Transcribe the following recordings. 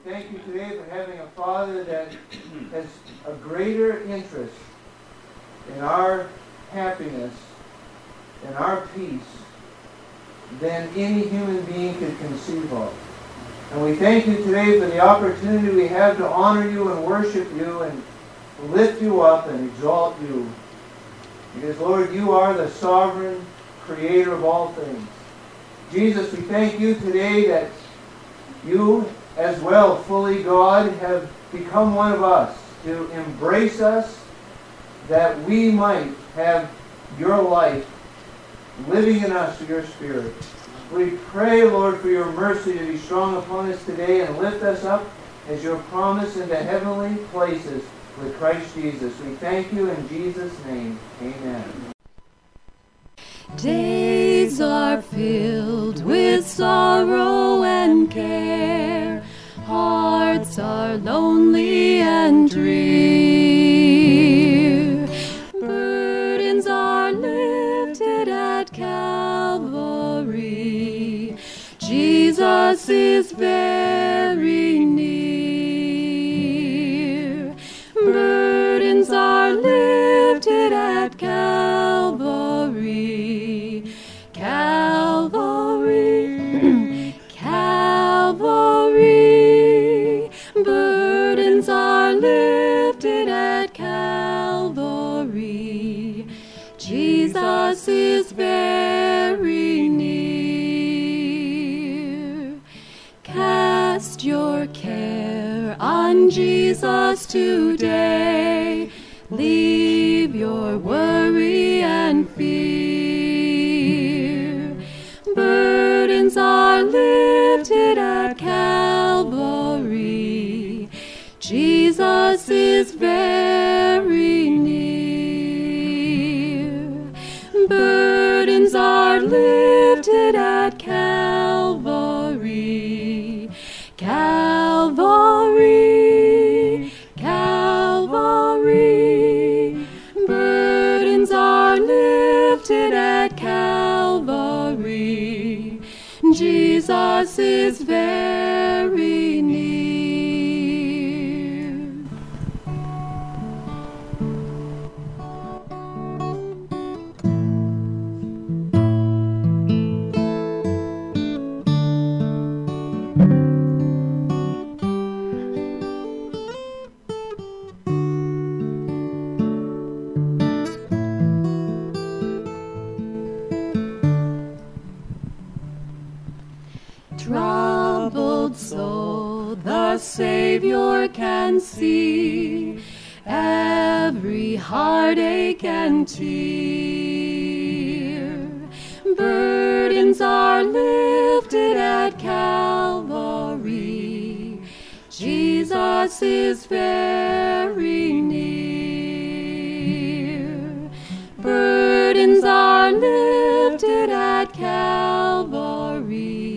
thank you today for having a Father that has a greater interest in our happiness and our peace than any human being could conceive of. And we thank you today for the opportunity we have to honor you and worship you and lift you up and exalt you. Because, Lord, you are the sovereign creator of all things. Jesus, we thank you today that you, as well, fully God, have become one of us to embrace us that we might have your life living in us through your Spirit. We pray, Lord, for your mercy to be strong upon us today and lift us up as your promise into heavenly places with Christ Jesus. We thank you in Jesus' name. Amen. Days are filled with sorrow and care. Hearts are lonely and drear. Burdens are lifted at Calvary. Jesus is very near. Burdens are lifted at Calvary. Calvary, Calvary. Burdens are lifted at Calvary. Jesus is very near. Cast your care on Jesus today. Leave your worry and fear. Burdens are lifted at Calvary. Jesus is very near. Burdens are lifted at Calvary. Calvary, Calvary. Burdens are lifted at Calvary. Jesus is very near. Troubled soul, the Savior can see every heartache and tear. Burdens are lifted at Calvary. Jesus is very near. Burdens are lifted at Calvary.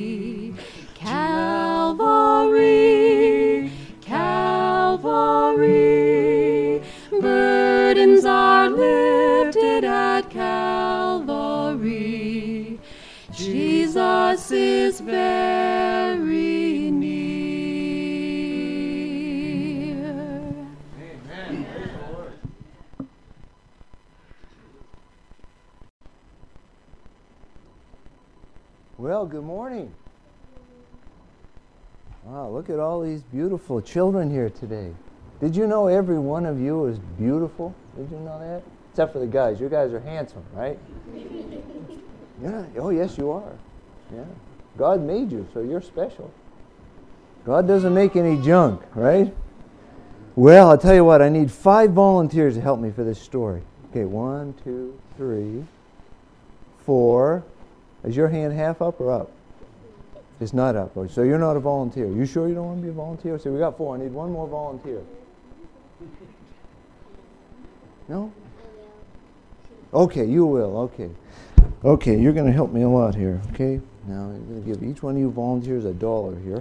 Calvary, Calvary. Burdens are lifted at Calvary. Jesus is very near. Amen. Praise the Lord. Well, good morning. Wow, look at all these beautiful children here today. Did you know every one of you is beautiful? Did you know that? Except for the guys. You guys are handsome, right? Yeah. Oh, yes, you are. Yeah. God made you, so you're special. God doesn't make any junk, right? Well, I'll tell you what. I need 5 volunteers to help me for this story. Okay, 1, 2, 3, 4. Is your hand half up or up? It's not up. So you're not a volunteer. You sure you don't want to be a volunteer? So we got 4. I need 1 more volunteer. No? Okay, you will. Okay. Okay, you're going to help me a lot here. Okay? Now, I'm going to give each one of you volunteers $1 here.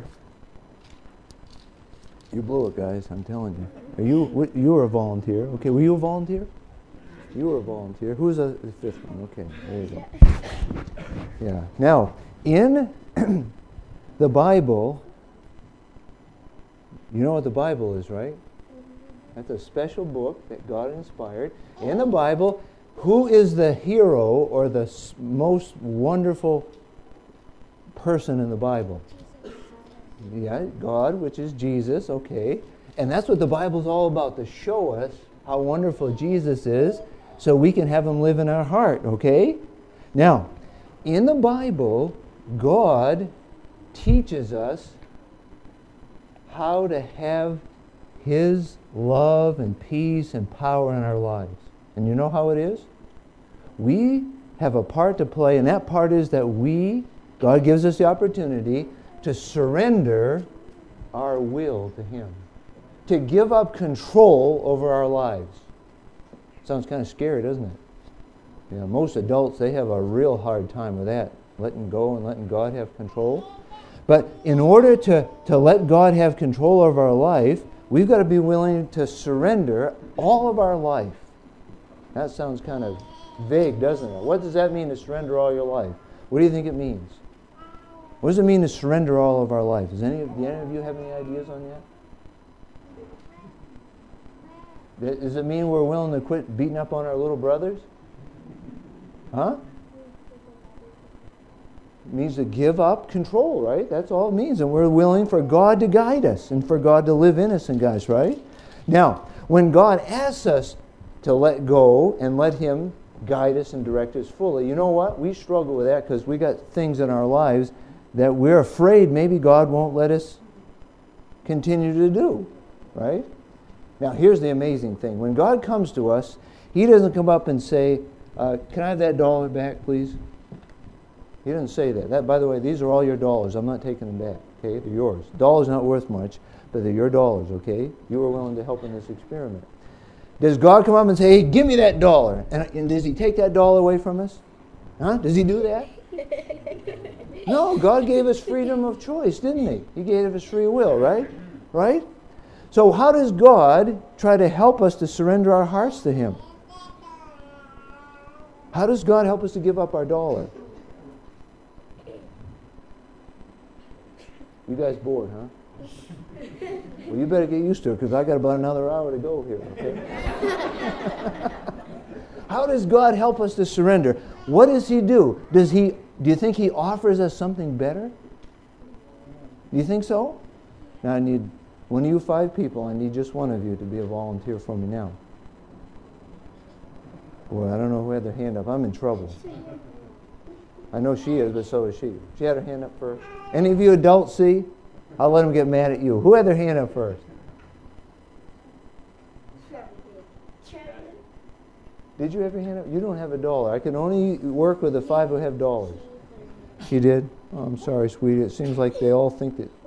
You blew it, guys. I'm telling you. You were a volunteer. Okay, were you a volunteer? You were a volunteer. Who's the 5th one? Okay, there you go. Yeah. Now, in the Bible, You know what the Bible is, right? That's a special book that God inspired. In the Bible, who is the hero or the most wonderful person in the Bible? Yeah, God, which is Jesus, okay. And that's what the Bible's all about, to show us how wonderful Jesus is so we can have Him live in our heart, okay? Now, in the Bible, God teaches us how to have His love and peace and power in our lives. And you know how it is? We have a part to play, and that part is that God gives us the opportunity to surrender our will to Him, to give up control over our lives. Sounds kind of scary, doesn't it? You know, most adults, they have a real hard time with that, letting go and letting God have control. But in order to let God have control of our life, we've got to be willing to surrender all of our life. That sounds kind of vague, doesn't it? What does that mean, to surrender all your life? What do you think it means? What does it mean to surrender all of our life? Do any of you have any ideas on that? Does it mean we're willing to quit beating up on our little brothers? Huh? It means to give up control, right? That's all it means. And we're willing for God to guide us and for God to live in us and guide us, right? Now, when God asks us to let go and let Him guide us and direct us fully, you know what? We struggle with that because we got things in our lives that we're afraid maybe God won't let us continue to do, right? Now, here's the amazing thing. When God comes to us, He doesn't come up and say, can I have that $1 back, please? He doesn't say that. By the way, these are all your dollars. I'm not taking them back, okay? They're yours. Dollars not worth much, but they're your dollars, okay? You were willing to help in this experiment. Does God come up and say, hey, give me that $1? And does He take that $1 away from us? Huh? Does He do that? No, God gave us freedom of choice, didn't He? He gave us free will, right? Right? So how does God try to help us to surrender our hearts to Him? How does God help us to give up our $1? You guys bored, huh? Well, you better get used to it because I got about another hour to go here, okay? How does God help us to surrender? What does He do? Do you think He offers us something better? Do you think so? Now I need one of you 5 people. I need just one of you to be a volunteer for me now. Boy, I don't know who had their hand up. I'm in trouble. I know she is, but so is she. She had her hand up first. Any of you adults see? I'll let them get mad at you. Who had their hand up first? Did you have your hand up? You don't have $1. I can only work with the 5 who have $. She did? Oh, I'm sorry, sweetie. It seems like they all think that.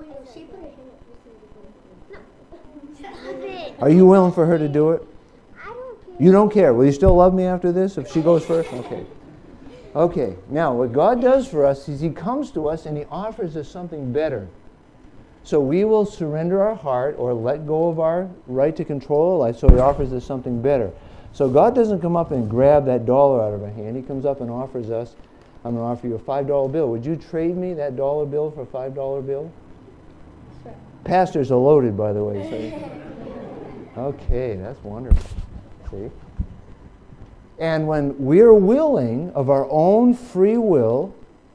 Are you willing for her to do it? I don't care. You don't care. Will you still love me after this if she goes first? Okay. Okay. Now, what God does for us is He comes to us and He offers us something better. So we will surrender our heart or let go of our right to control our life, so He offers us something better. So God doesn't come up and grab that $1 out of our hand. He comes up and offers us, I'm going to offer you a $5 bill. Would you trade me that $1 bill for a $5 bill? Sure. Pastors are loaded, by the way. So. Okay, that's wonderful. See? And when we're willing of our own free will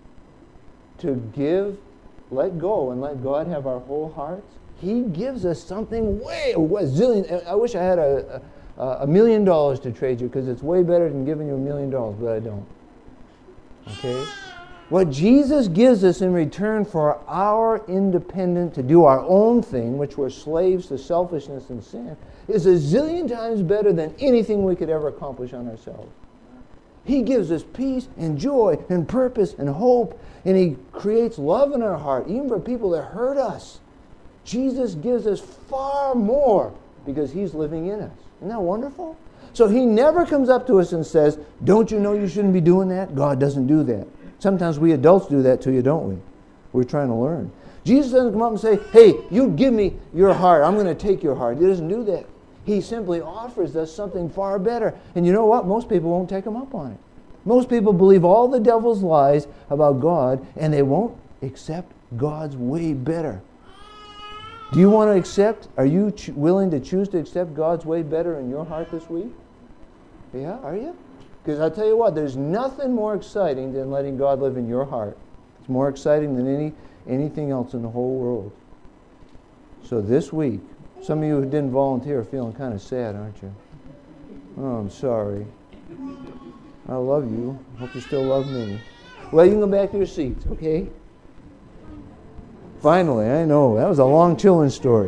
to let go and let God have our whole hearts, He gives us something a zillion. I wish I had $1 million to trade you because it's way better than giving you $1 million, but I don't. Okay? What Jesus gives us in return for our independence to do our own thing, which we're slaves to selfishness and sin, is a zillion times better than anything we could ever accomplish on ourselves. He gives us peace and joy and purpose and hope, and He creates love in our heart, even for people that hurt us. Jesus gives us far more because He's living in us. Isn't that wonderful? So He never comes up to us and says, don't you know you shouldn't be doing that? God doesn't do that. Sometimes we adults do that to you, don't we? We're trying to learn. Jesus doesn't come up and say, hey, you give me your heart. I'm going to take your heart. He doesn't do that. He simply offers us something far better. And you know what? Most people won't take Him up on it. Most people believe all the devil's lies about God, and they won't accept God's way better. Do you want to accept? Are you willing to choose to accept God's way better in your heart this week? Yeah, are you? Because I'll tell you what, there's nothing more exciting than letting God live in your heart. It's more exciting than anything else in the whole world. So this week, some of you who didn't volunteer are feeling kind of sad, aren't you? Oh, I'm sorry. I love you. Hope you still love me. Well, you can go back to your seats, okay? Finally, I know. That was a long children's story.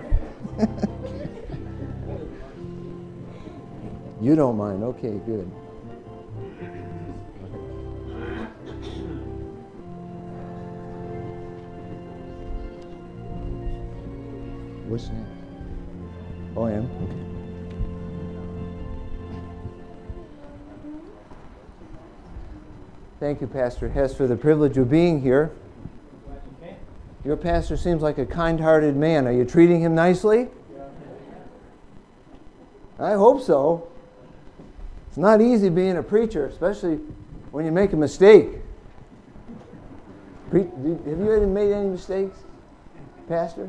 You don't mind. Okay, good. What's next? Oh, I am? Okay. Thank you, Pastor Hess, for the privilege of being here. Your pastor seems like a kind-hearted man. Are you treating him nicely? I hope so. It's not easy being a preacher, especially when you make a mistake. Have you ever made any mistakes, Pastor?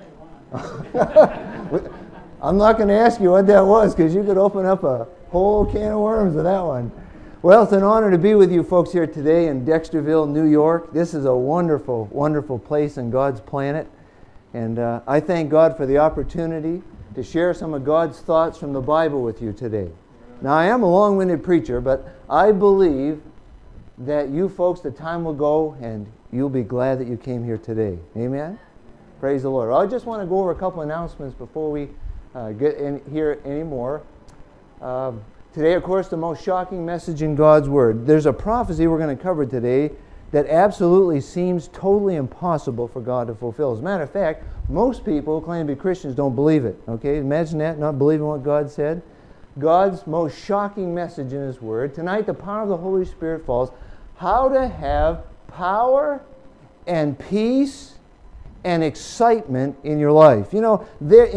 I'm not going to ask you what that was, because you could open up a whole can of worms with that one. Well, it's an honor to be with you folks here today in Dexterville, New York. This is a wonderful, wonderful place in God's planet. And I thank God for the opportunity to share some of God's thoughts from the Bible with you today. Now, I am a long-winded preacher, but I believe that you folks, the time will go and you'll be glad that you came here today. Amen? Praise the Lord. I just want to go over a couple announcements before we get in here anymore. Today, of course, the most shocking message in God's Word. There's a prophecy we're going to cover today that absolutely seems totally impossible for God to fulfill. As a matter of fact, most people who claim to be Christians don't believe it. Okay, imagine that, not believing what God said. God's most shocking message in His Word. Tonight, the power of the Holy Spirit falls. How to have power and peace and excitement in your life. You know,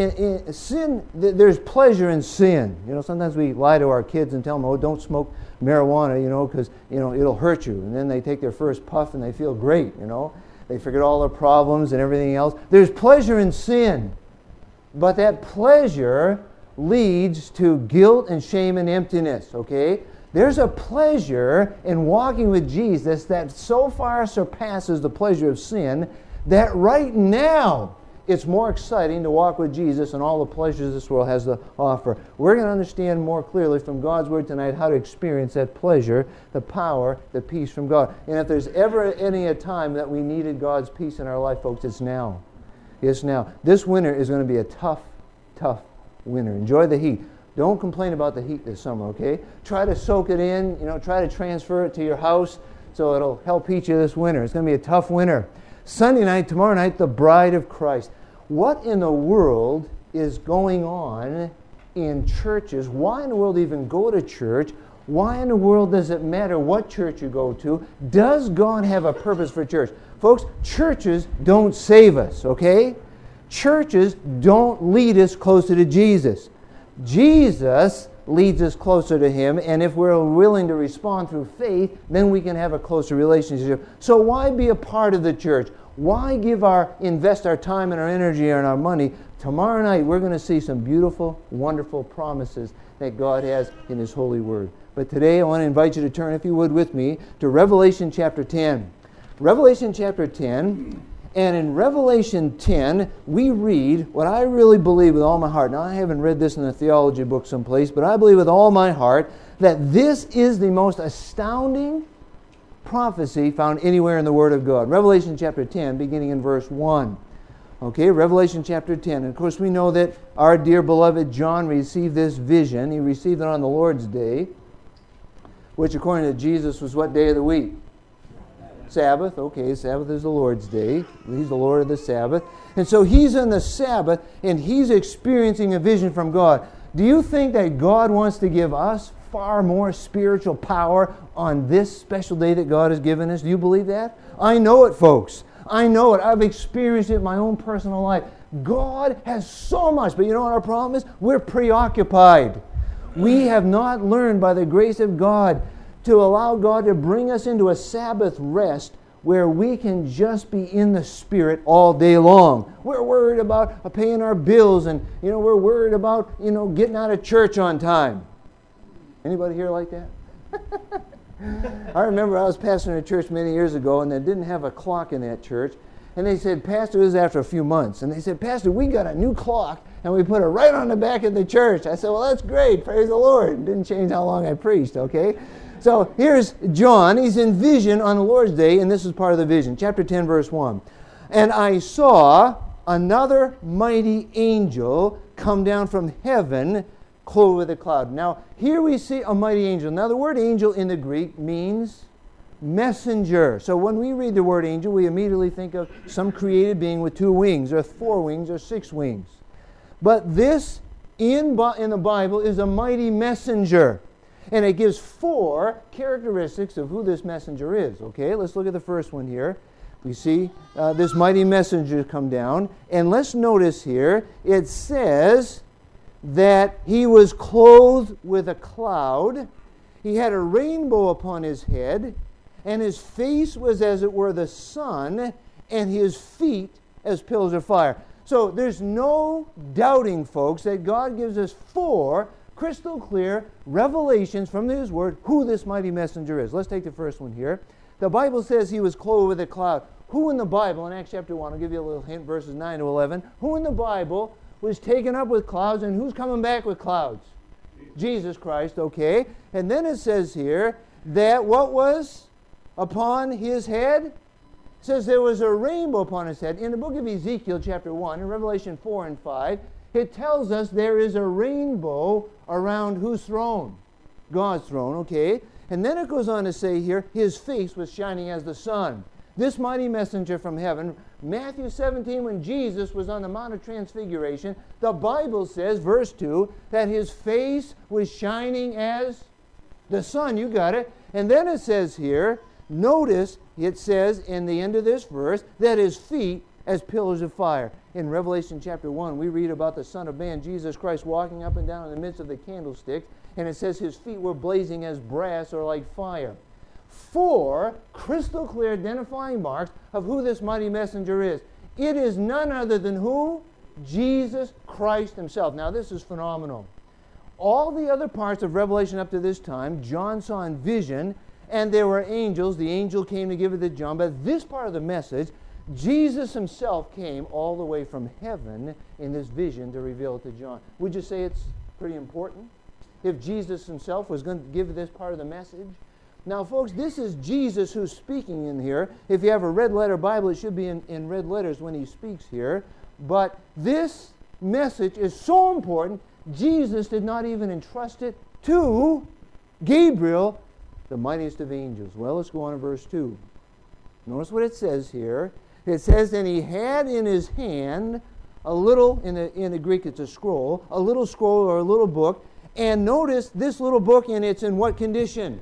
there's pleasure in sin. You know, sometimes we lie to our kids and tell them, oh, don't smoke marijuana, you know, because, you know, it'll hurt you. And then they take their first puff and they feel great, you know. They forget all their problems and everything else. There's pleasure in sin. But that pleasure leads to guilt and shame and emptiness, okay? There's a pleasure in walking with Jesus that so far surpasses the pleasure of sin that right now it's more exciting to walk with Jesus and all the pleasures this world has to offer. We're going to understand more clearly from God's Word tonight how to experience that pleasure, the power, the peace from God. And if there's ever a time that we needed God's peace in our life, folks, it's now. It's now. This winter is going to be a tough, tough winter. Enjoy the heat. Don't complain about the heat this summer, okay? Try to soak it in, you know, try to transfer it to your house so it'll help heat you this winter. It's going to be a tough winter. Sunday night, tomorrow night, the bride of Christ. What in the world is going on in churches? Why in the world even go to church? Why in the world does it matter what church you go to? Does God have a purpose for church? Folks, churches don't save us, okay? Churches don't lead us closer to Jesus. Jesus leads us closer to Him, and if we're willing to respond through faith, then we can have a closer relationship. So why be a part of the church? Why invest our time and our energy and our money? Tomorrow night we're going to see some beautiful, wonderful promises that God has in His holy Word. But today I want to invite you to turn, if you would, with me to Revelation chapter 10. Revelation chapter 10. And in Revelation 10, we read what I really believe with all my heart. Now, I haven't read this in a theology book someplace, but I believe with all my heart that this is the most astounding prophecy found anywhere in the Word of God. Revelation chapter 10, beginning in verse 1. Okay, Revelation chapter 10. And of course, we know that our dear beloved John received this vision. He received it on the Lord's Day, which according to Jesus was what day of the week? Sabbath. Okay, Sabbath is the Lord's Day. He's the Lord of the Sabbath. And so he's in the Sabbath and he's experiencing a vision from God. Do you think that God wants to give us far more spiritual power on this special day that God has given us? Do you believe that? I know it, folks. I know it. I've experienced it in my own personal life. God has so much, but you know what our problem is? We're preoccupied. We have not learned by the grace of God to allow God to bring us into a Sabbath rest where we can just be in the Spirit all day long. We're worried about paying our bills, and we're worried about getting out of church on time. Anybody here like that? I remember I was pastoring a church many years ago, and they didn't have a clock in that church. And they said, Pastor, this is after a few months, and they said, Pastor, we got a new clock, and we put it right on the back of the church. I said, well, that's great. Praise the Lord. It didn't change how long I preached, okay? So here's John. He's in vision on the Lord's Day, and this is part of the vision. Chapter 10, verse 1. And I saw another mighty angel come down from heaven, clothed with a cloud. Now, here we see a mighty angel. Now, the word angel in the Greek means messenger. So when we read the word angel, we immediately think of some created being with 2 wings, or 4 wings, or 6 wings. But this, in the Bible, is a mighty messenger. And it gives 4 characteristics of who this messenger is. Okay, let's look at the first one here. We see this mighty messenger come down. And let's notice here, it says that he was clothed with a cloud. He had a rainbow upon his head, and his face was as it were the sun, and his feet as pillars of fire. So there's no doubting, folks, that God gives us 4 crystal clear revelations from His Word who this mighty messenger is. Let's take the first one here. The Bible says he was clothed with a cloud. Who in the Bible, in Acts chapter 1, I'll give you a little hint, verses 9 to 11, who in the Bible was taken up with clouds, and who's coming back with clouds? Jesus Christ, okay. And then it says here that what was upon his head? It says there was a rainbow upon his head. In the book of Ezekiel chapter 1, in Revelation 4 and 5, it tells us there is a rainbow around whose throne? God's throne, okay. And then it goes on to say here, his face was shining as the sun. This mighty messenger from heaven, Matthew 17, when Jesus was on the Mount of Transfiguration, the Bible says, verse 2, that his face was shining as the sun. You got it. And then it says here, notice it says in the end of this verse that his feet as pillars of fire. In Revelation chapter 1, we read about the Son of Man, Jesus Christ, walking up and down in the midst of the candlesticks, and it says his feet were blazing as brass or like fire. 4 crystal clear identifying marks of who this mighty messenger is. It is none other than who? Jesus Christ himself. Now this is phenomenal. All the other parts of Revelation up to this time, John saw in vision, and there were angels. The angel came to give it to John. But this part of the message, Jesus himself came all the way from heaven in this vision to reveal it to John. Would you say it's pretty important? If Jesus himself was going to give this part of the message? Now, folks, this is Jesus who's speaking in here. If you have a red letter Bible, it should be in red letters when he speaks here. But this message is so important, Jesus did not even entrust it to Gabriel, the mightiest of angels. Well, let's go on to verse 2. Notice what it says here. It says, and he had in his hand a little, in the Greek it's a scroll or a little book. And notice this little book, and it's in what condition?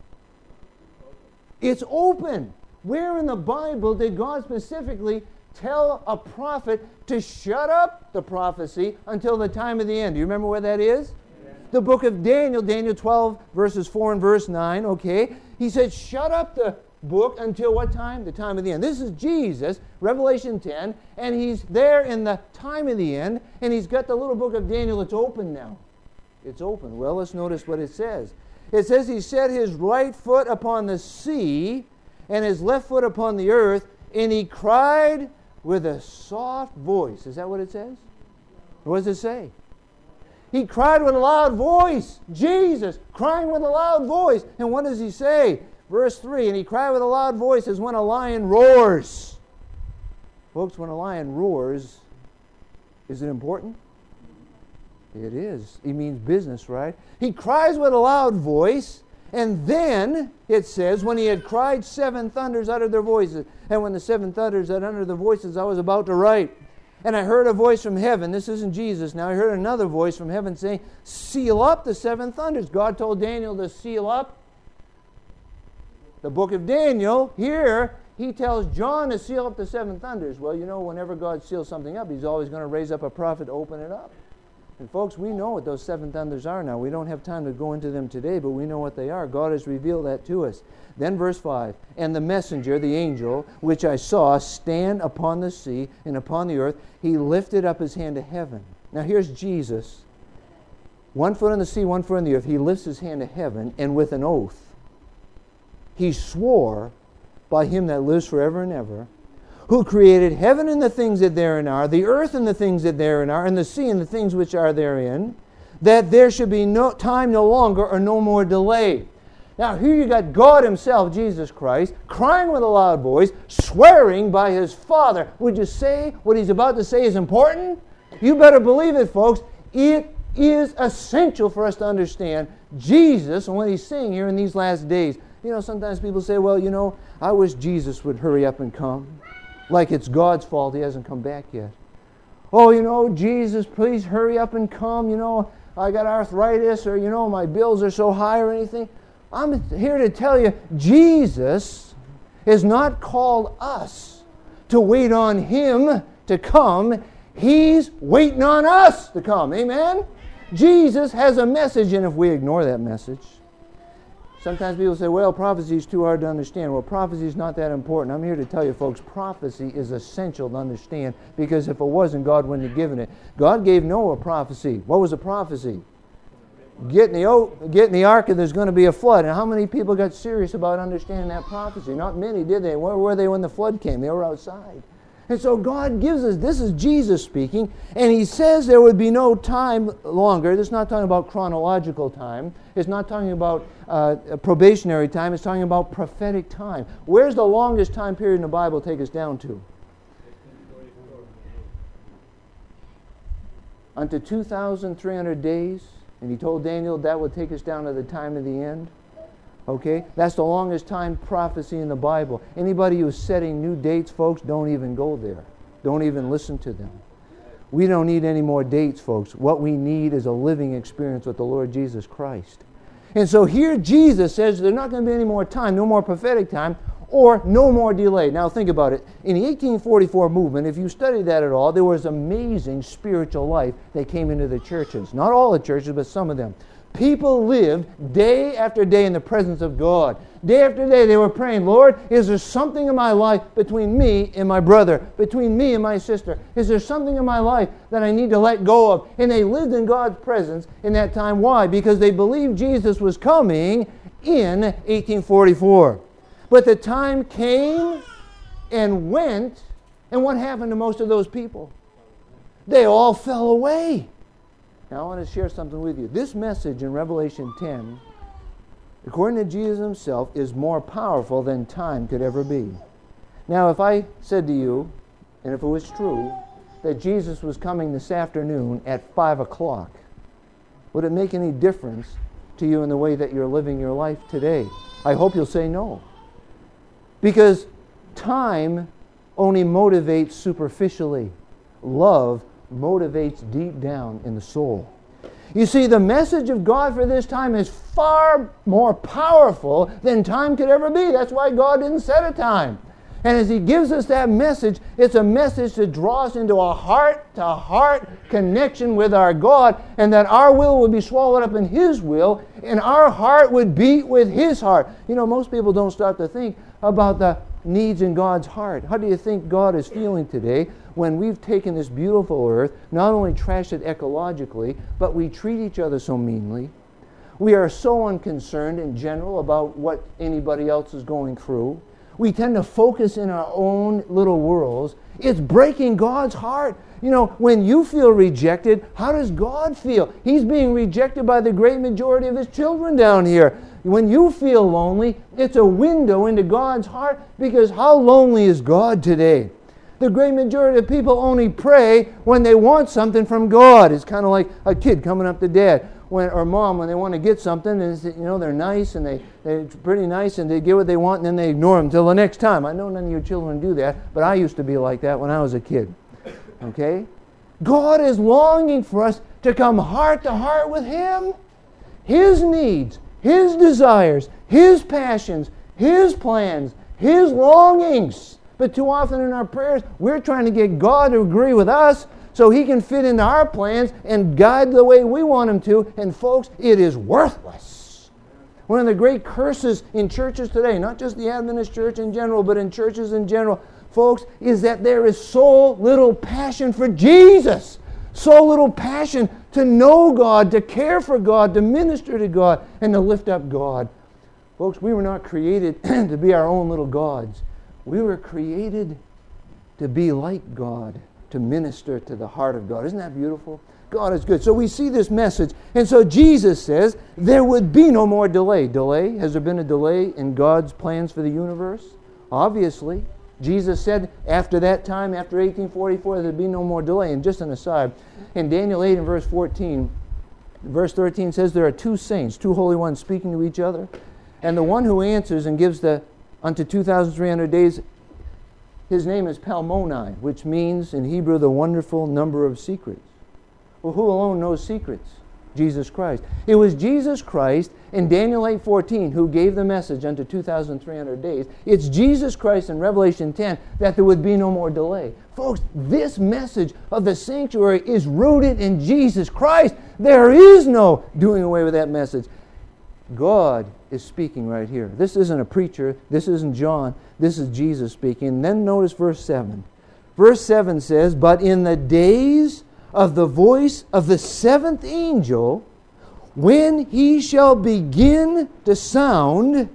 It's open. Where in the Bible did God specifically tell a prophet to shut up the prophecy until the time of the end? Do you remember where that is? Yeah. The book of Daniel, Daniel 12, verses 4 and verse 9, okay? He said, shut up the book until what time? The time of the end. This is Jesus, Revelation 10, and he's there in the time of the end, and he's got the little book of Daniel. It's open now. It's open. Well, let's notice what it says. It says he set his right foot upon the sea and his left foot upon the earth, and he cried with a soft voice. Is that what it says? What does it say? He cried with a loud voice. Jesus crying with a loud voice. And what does he say? Verse 3, and he cried with a loud voice as when a lion roars. Folks, when a lion roars, is it important? It is. He means business, right? He cries with a loud voice, and then it says, when he had cried, 7 thunders uttered their voices. And when the 7 thunders had uttered their voices, I was about to write. And I heard a voice from heaven. This isn't Jesus. Now I heard another voice from heaven saying, seal up the 7 thunders. God told Daniel to seal up the book of Daniel. Here, he tells John to seal up the 7 thunders. Well, you know, whenever God seals something up, he's always going to raise up a prophet to open it up. And folks, we know what those 7 thunders are now. We don't have time to go into them today, but we know what they are. God has revealed that to us. Then verse 5, and the messenger, the angel, which I saw stand upon the sea and upon the earth, he lifted up his hand to heaven. Now here's Jesus. 1 foot on the sea, 1 foot on the earth. He lifts his hand to heaven, and with an oath, he swore by him that lives forever and ever, who created heaven and the things that therein are, the earth and the things that therein are, and the sea and the things which are therein, that there should be no time no longer or no more delay. Now here you got God himself, Jesus Christ, crying with a loud voice, swearing by his Father. Would you say what he's about to say is important? You better believe it, folks. It is essential for us to understand Jesus and what he's saying here in these last days. You know, sometimes people say, well, you know, I wish Jesus would hurry up and come. Like it's God's fault he hasn't come back yet. Oh, you know, Jesus, please hurry up and come. You know, I got arthritis, or, you know, my bills are so high or anything. I'm here to tell you, Jesus has not called us to wait on him to come. He's waiting on us to come. Amen? Jesus has a message, and if we ignore that message, sometimes people say, well, prophecy is too hard to understand. Well, prophecy is not that important. I'm here to tell you, folks, prophecy is essential to understand, because if it wasn't, God wouldn't have given it. God gave Noah a prophecy. What was a prophecy? Get in the ark and there's going to be a flood. And how many people got serious about understanding that prophecy? Not many, did they? Where were they when the flood came? They were outside. And so God gives us, this is Jesus speaking, and he says there would be no time longer. This is not talking about chronological time. It's not talking about probationary time. It's talking about prophetic time. Where's the longest time period in the Bible take us down to? Unto 2,300 days. And he told Daniel that would take us down to the time of the end. Okay? That's the longest time prophecy in the Bible. Anybody who's setting new dates, folks, don't even go there. Don't even listen to them. We don't need any more dates, folks. What we need is a living experience with the Lord Jesus Christ. And so here Jesus says there's not going to be any more time, no more prophetic time, or no more delay. Now think about it. In the 1844 movement, if you study that at all, there was amazing spiritual life that came into the churches. Not all the churches, but some of them. People lived day after day in the presence of God. Day after day they were praying, Lord, is there something in my life between me and my brother, between me and my sister? Is there something in my life that I need to let go of? And they lived in God's presence in that time. Why? Because they believed Jesus was coming in 1844. But the time came and went, and what happened to most of those people? They all fell away. Now I want to share something with you. This message in Revelation 10, according to Jesus himself, is more powerful than time could ever be. Now if I said to you, and if it was true, that Jesus was coming this afternoon at 5 o'clock, would it make any difference to you in the way that you're living your life today? I hope you'll say no. Because time only motivates superficially. Love motivates deep down in the soul. You see, the message of God for this time is far more powerful than time could ever be. That's why God didn't set a time. And as he gives us that message, it's a message to draw us into a heart-to-heart connection with our God, and that our will would be swallowed up in his will, and our heart would beat with his heart. You know, most people don't start to think about the needs in God's heart. How do you think God is feeling today when we've taken this beautiful earth, not only trashed it ecologically, but we treat each other so meanly? We are so unconcerned in general about what anybody else is going through. We tend to focus in our own little worlds. It's breaking God's heart. You know, when you feel rejected, how does God feel? He's being rejected by the great majority of his children down here. When you feel lonely, it's a window into God's heart, because how lonely is God today? The great majority of people only pray when they want something from God. It's kind of like a kid coming up to dad or mom when they want to get something, and you know, they're nice and they're pretty nice and they get what they want, and then they ignore them until the next time. I know none of your children do that, but I used to be like that when I was a kid. Okay? God is longing for us to come heart to heart with him. His needs, his desires, his passions, his plans, his longings. But too often in our prayers, we're trying to get God to agree with us so He can fit into our plans and guide the way we want Him to. And folks, it is worthless. One of the great curses in churches today, not just the Adventist church in general, but in churches in general, folks, is that there is so little passion for Jesus. So little passion to know God, to care for God, to minister to God, and to lift up God. Folks, we were not created to be our own little gods. We were created to be like God, to minister to the heart of God. Isn't that beautiful? God is good. So we see this message. And so Jesus says there would be no more delay. Delay? Has there been a delay in God's plans for the universe? Obviously. Jesus said after that time, after 1844, there'd be no more delay. And just an aside, in Daniel 8 and verse 14, verse 13 says there are two saints, two holy ones speaking to each other. And the one who answers and gives unto 2,300 days, his name is Palmoni, which means in Hebrew the wonderful number of secrets. Well, who alone knows secrets? Jesus Christ. It was Jesus Christ in Daniel 8:14 who gave the message unto 2,300 days. It's Jesus Christ in Revelation 10 that there would be no more delay. Folks, this message of the sanctuary is rooted in Jesus Christ. There is no doing away with that message. God is speaking right here. This isn't a preacher. This isn't John. This is Jesus speaking. And then notice verse 7. Verse 7 says, "But in the days of the voice of the seventh angel, when he shall begin to sound,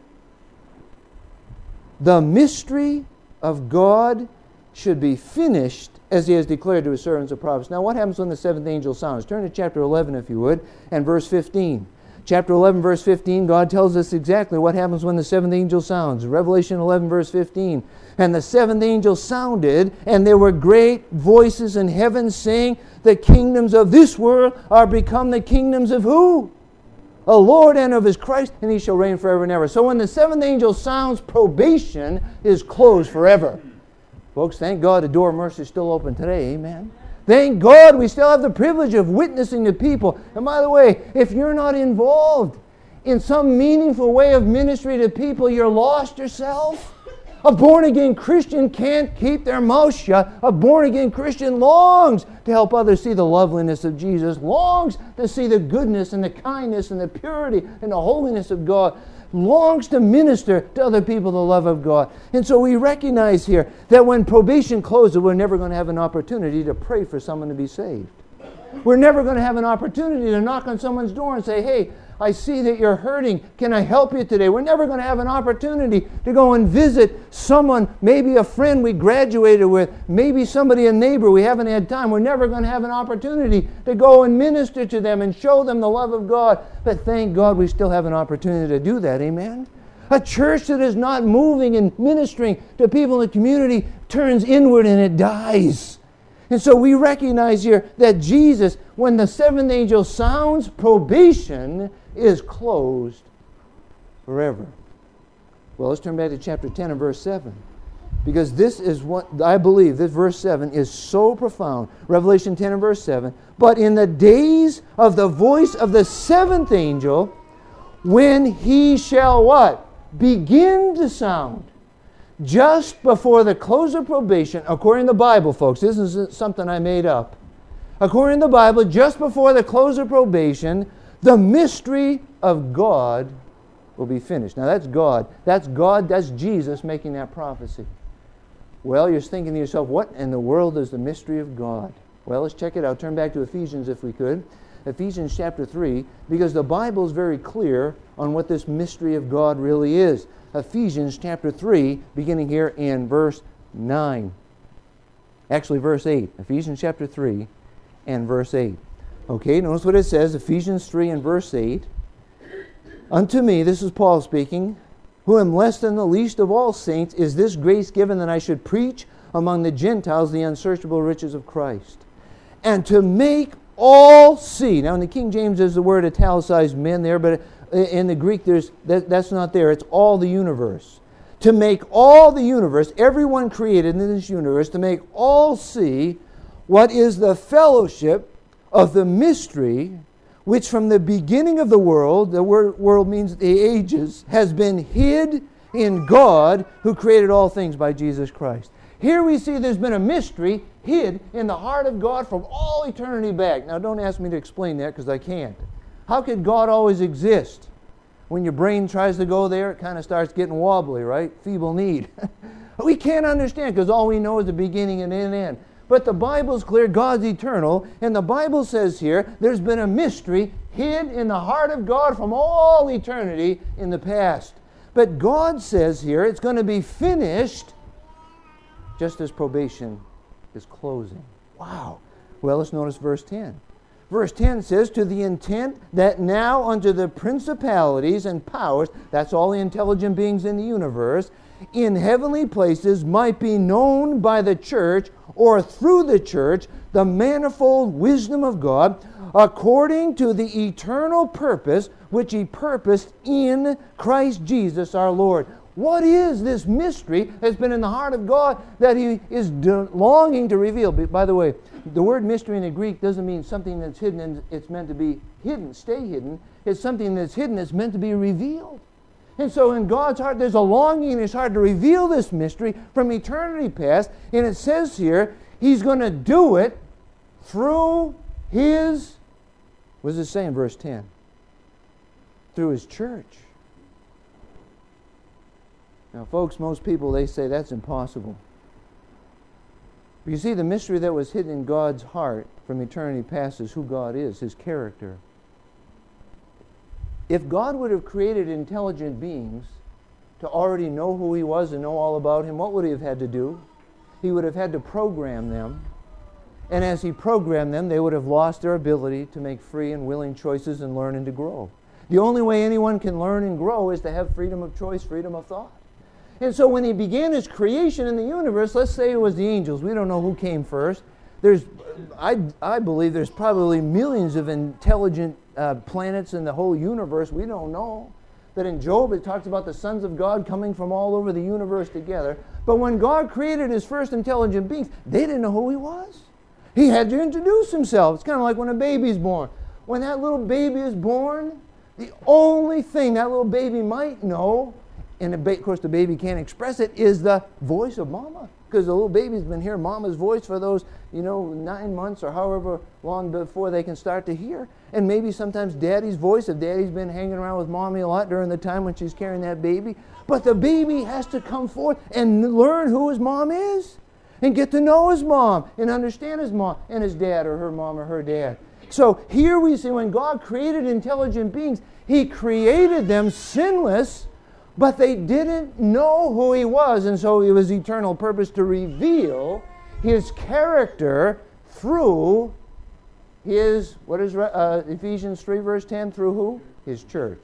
the mystery of God should be finished, as He has declared to His servants the prophets." Now what happens when the seventh angel sounds? Turn to chapter 11 if you would, and verse 15. Chapter 11, verse 15, God tells us exactly what happens when the seventh angel sounds. Revelation 11, verse 15. "And the seventh angel sounded, and there were great voices in heaven saying, the kingdoms of this world are become the kingdoms of" who? "A Lord and of His Christ, and He shall reign forever and ever." So when the seventh angel sounds, probation is closed forever. Folks, thank God the door of mercy is still open today. Amen. Thank God we still have the privilege of witnessing to people. And by the way, if you're not involved in some meaningful way of ministry to people, you're lost yourself. A born-again Christian can't keep their mouth shut. A born-again Christian longs to help others see the loveliness of Jesus, longs to see the goodness and the kindness and the purity and the holiness of God, longs to minister to other people the love of God. And so we recognize here that when probation closes, we're never going to have an opportunity to pray for someone to be saved. We're never going to have an opportunity to knock on someone's door and say, "Hey, I see that you're hurting. Can I help you today?" We're never going to have an opportunity to go and visit someone, maybe a friend we graduated with, maybe somebody, a neighbor we haven't had time. We're never going to have an opportunity to go and minister to them and show them the love of God. But thank God we still have an opportunity to do that. Amen? A church that is not moving and ministering to people in the community turns inward and it dies. And so we recognize here that Jesus, when the seventh angel sounds, probation is closed forever. Well, let's turn back to chapter 10 and verse 7. Because this is what I believe, this verse 7 is so profound. Revelation 10 and verse 7. "But in the days of the voice of the seventh angel, when he shall" what? "Begin to sound." Just before the close of probation, according to the Bible, folks, this isn't something I made up. According to the Bible, just before the close of probation, the mystery of God will be finished. Now that's God. That's God, that's Jesus making that prophecy. Well, you're thinking to yourself, what in the world is the mystery of God? Well, let's check it out. Turn back to Ephesians if we could. Ephesians chapter 3, because the Bible is very clear on what this mystery of God really is. Ephesians chapter 3, beginning here in verse 9. Actually, verse 8. Ephesians chapter 3 and verse 8. Okay, notice what it says, Ephesians 3 and verse 8. "Unto me," this is Paul speaking, "who am less than the least of all saints, is this grace given that I should preach among the Gentiles the unsearchable riches of Christ, and to make all see." Now in the King James there's the word italicized men there, but in the Greek that's not there. It's all the universe. To make all the universe, everyone created in this universe, to make all see what is the fellowship of the mystery which from the beginning of the world means the ages, has been hid in God who created all things by Jesus Christ. Here we see there's been a mystery hid in the heart of God from all eternity back. Now, don't ask me to explain that because I can't. How could God always exist? When your brain tries to go there, it kind of starts getting wobbly, right? Feeble need. We can't understand because all we know is the beginning and an end. But the Bible's clear, God's eternal, and the Bible says here there's been a mystery hid in the heart of God from all eternity in the past. But God says here it's going to be finished just as probation is closing. Wow. Well, let's notice verse 10. Verse 10 says, to the intent that now unto the principalities and powers, that's all the intelligent beings in the universe, in heavenly places might be known by the church or through the church the manifold wisdom of God according to the eternal purpose which He purposed in Christ Jesus our Lord. What is this mystery that's been in the heart of God that He is longing to reveal? By the way, the word mystery in the Greek doesn't mean something that's hidden and it's meant to be hidden, stay hidden. It's something that's hidden that's meant to be revealed. And so in God's heart, there's a longing in His heart to reveal this mystery from eternity past. And it says here, He's going to do it through His, what does it say in verse 10? Through His church. Now, folks, most people, they say that's impossible. But you see, the mystery that was hidden in God's heart from eternity past is who God is, His character. If God would have created intelligent beings to already know who He was and know all about Him, what would He have had to do? He would have had to program them. And as He programmed them, they would have lost their ability to make free and willing choices and learn and to grow. The only way anyone can learn and grow is to have freedom of choice, freedom of thought. And so when He began His creation in the universe, let's say it was the angels. We don't know who came first. I believe there's probably millions of intelligent planets in the whole universe. We don't know. But in Job, it talks about the sons of God coming from all over the universe together. But when God created His first intelligent beings, they didn't know who He was. He had to introduce Himself. It's kind of like when a baby's born. When that little baby is born, the only thing that little baby might know, and of course the baby can't express it, is the voice of Mama. Because the little baby's been hearing Mama's voice for those, 9 months or however long before they can start to hear. And maybe sometimes Daddy's voice, if Daddy's been hanging around with Mommy a lot during the time when she's carrying that baby. But the baby has to come forth and learn who his mom is. And get to know his mom and understand his mom and his dad or her mom or her dad. So here we see when God created intelligent beings, He created them sinless, but they didn't know who He was, and so it was eternal purpose to reveal His character through His, what is Ephesians 3 verse 10, through who? His church.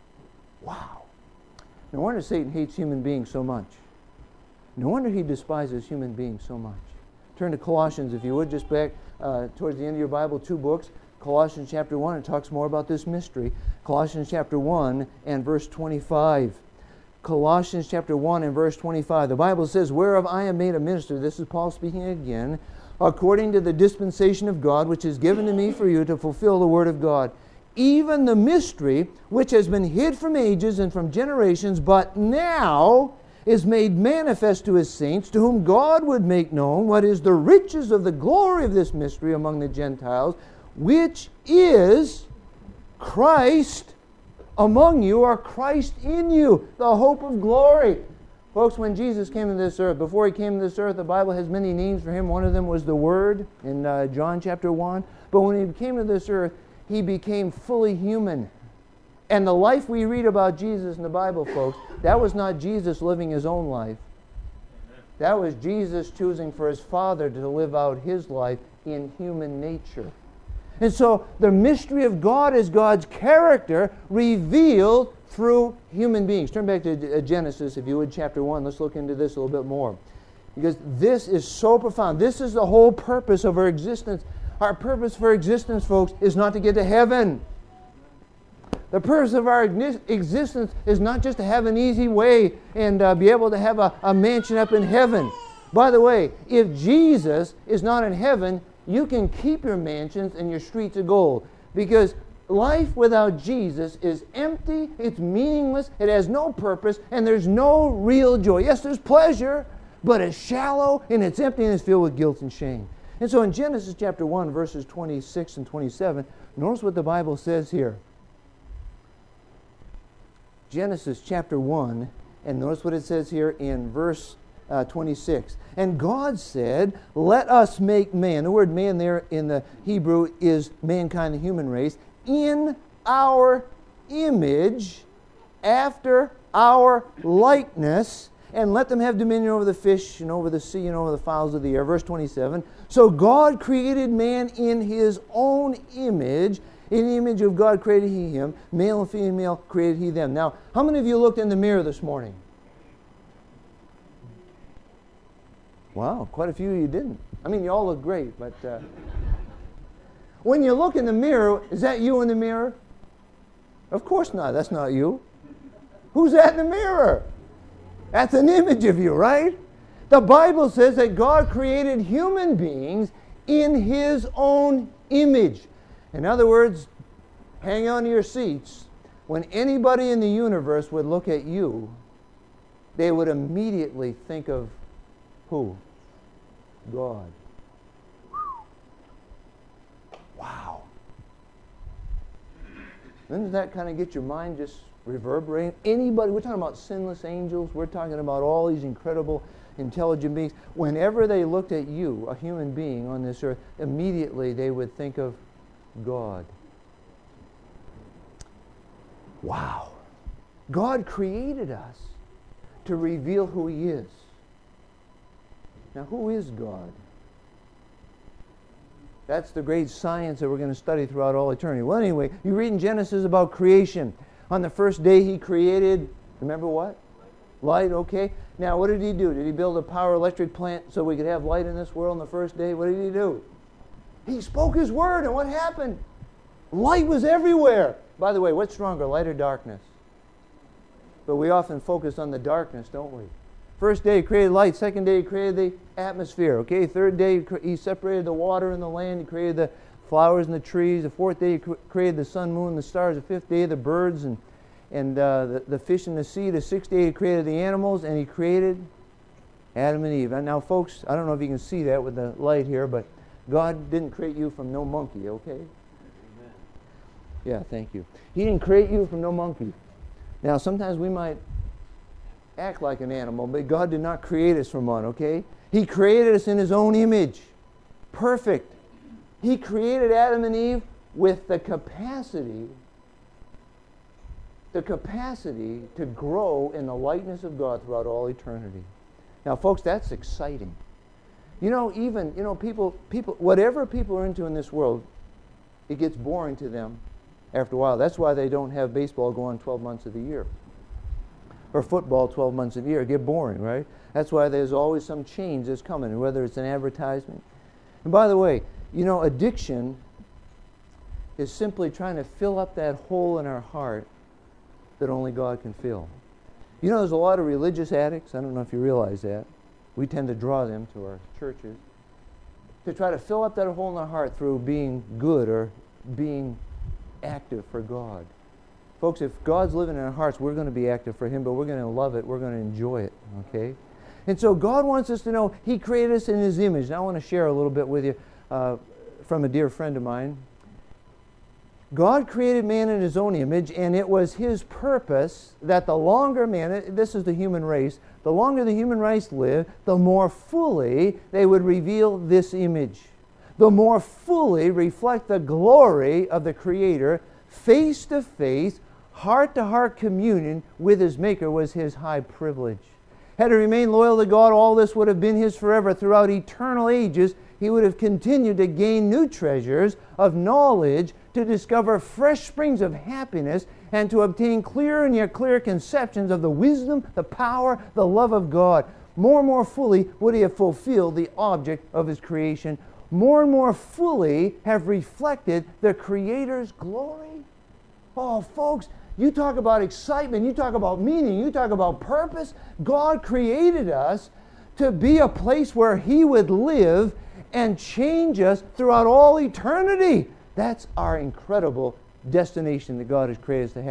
Wow. No wonder Satan hates human beings so much. No wonder he despises human beings so much. Turn to Colossians, if you would, just back towards the end of your Bible, 2 books. Colossians chapter 1, it talks more about this mystery. Colossians chapter 1 and verse 25. Colossians chapter 1 and verse 25. The Bible says, whereof I am made a minister, this is Paul speaking again, according to the dispensation of God, which is given to me for you to fulfill the word of God. Even the mystery which has been hid from ages and from generations, but now is made manifest to His saints, to whom God would make known what is the riches of the glory of this mystery among the Gentiles, which is Christ among you, or Christ in you, the hope of glory. Folks, when Jesus came to this earth, before He came to this earth, the Bible has many names for Him. One of them was the Word in John chapter 1. But when He came to this earth, He became fully human. And the life we read about Jesus in the Bible, folks, that was not Jesus living His own life. That was Jesus choosing for His Father to live out His life in human nature. And so the mystery of God is God's character revealed through human beings. Turn back to Genesis, if you would, chapter 1. Let's look into this a little bit more. Because this is so profound. This is the whole purpose of our existence. Our purpose for existence, folks, is not to get to heaven. The purpose of our existence is not just to have an easy way and be able to have a mansion up in heaven. By the way, if Jesus is not in heaven, you can keep your mansions and your streets of gold. Because life without Jesus is empty, it's meaningless, it has no purpose, and there's no real joy. Yes, there's pleasure, but it's shallow and it's empty and it's filled with guilt and shame. And so in Genesis chapter 1, verses 26 and 27, notice what the Bible says here. Genesis chapter 1, and notice what it says here in verse 26. And God said, let us make man. The word man there in the Hebrew is mankind, the human race, in our image, after our likeness, and let them have dominion over the fish and over the sea and over the fowls of the air. Verse 27. So God created man in his own image. In the image of God created he him. Male and female created he them. Now, how many of you looked in the mirror this morning? Wow, quite a few of you didn't. I mean, you all look great, but when you look in the mirror, is that you in the mirror? Of course not. That's not you. Who's that in the mirror? That's an image of you, right? The Bible says that God created human beings in his own image. In other words, hang on to your seats. When anybody in the universe would look at you, they would immediately think of who? God. Wow. Doesn't that kind of get your mind just reverberating? Anybody, we're talking about sinless angels, we're talking about all these incredible intelligent beings. Whenever they looked at you, a human being on this earth, immediately they would think of God. Wow. God created us to reveal who he is. Now, who is God? That's the great science that we're going to study throughout all eternity. Well, anyway, you read in Genesis about creation. On the first day he created, remember what? Light, okay. Now, what did he do? Did he build a power electric plant so we could have light in this world on the first day? What did he do? He spoke his word, and what happened? Light was everywhere. By the way, what's stronger, light or darkness? But we often focus on the darkness, don't we? First day he created light. Second day he created the atmosphere. Okay, third day he separated the water and the land. He created the flowers and the trees. The fourth day he created the sun, moon, and the stars. The fifth day the birds and the fish in the sea. The sixth day he created the animals, and he created Adam and Eve. And now, folks, I don't know if you can see that with the light here, but God didn't create you from no monkey, okay? Amen. Yeah, thank you. He didn't create you from no monkey. Now, sometimes we might act like an animal, but God did not create us from one, okay? He created us in his own image. Perfect. He created Adam and Eve with the capacity to grow in the likeness of God throughout all eternity. Now, folks, that's exciting. People, whatever people are into in this world, it gets boring to them after a while. That's why they don't have baseball go on 12 months of the year. Or football 12 months of the year. It get boring, right? That's why there's always some change that's coming, whether it's an advertisement. And by the way, addiction is simply trying to fill up that hole in our heart that only God can fill. There's a lot of religious addicts. I don't know if you realize that. We tend to draw them to our churches to try to fill up that hole in our heart through being good or being active for God. Folks, if God's living in our hearts, we're going to be active for him, but we're going to love it. We're going to enjoy it, okay? And so God wants us to know he created us in his image. Now I want to share a little bit with you from a dear friend of mine. God created man in his own image, and it was his purpose that the longer this is the human race, the longer the human race lived, the more fully they would reveal this image. The more fully reflect the glory of the Creator. Face to face, heart-to-heart communion with his Maker was his high privilege. Had he remained loyal to God, all this would have been his forever. Throughout eternal ages, he would have continued to gain new treasures of knowledge, to discover fresh springs of happiness, and to obtain clearer and yet clearer conceptions of the wisdom, the power, the love of God. More and more fully would he have fulfilled the object of his creation. More and more fully have reflected the Creator's glory. Oh, folks, you talk about excitement, you talk about meaning, you talk about purpose. God created us to be a place where he would live and change us throughout all eternity. That's our incredible destination that God has created us to have.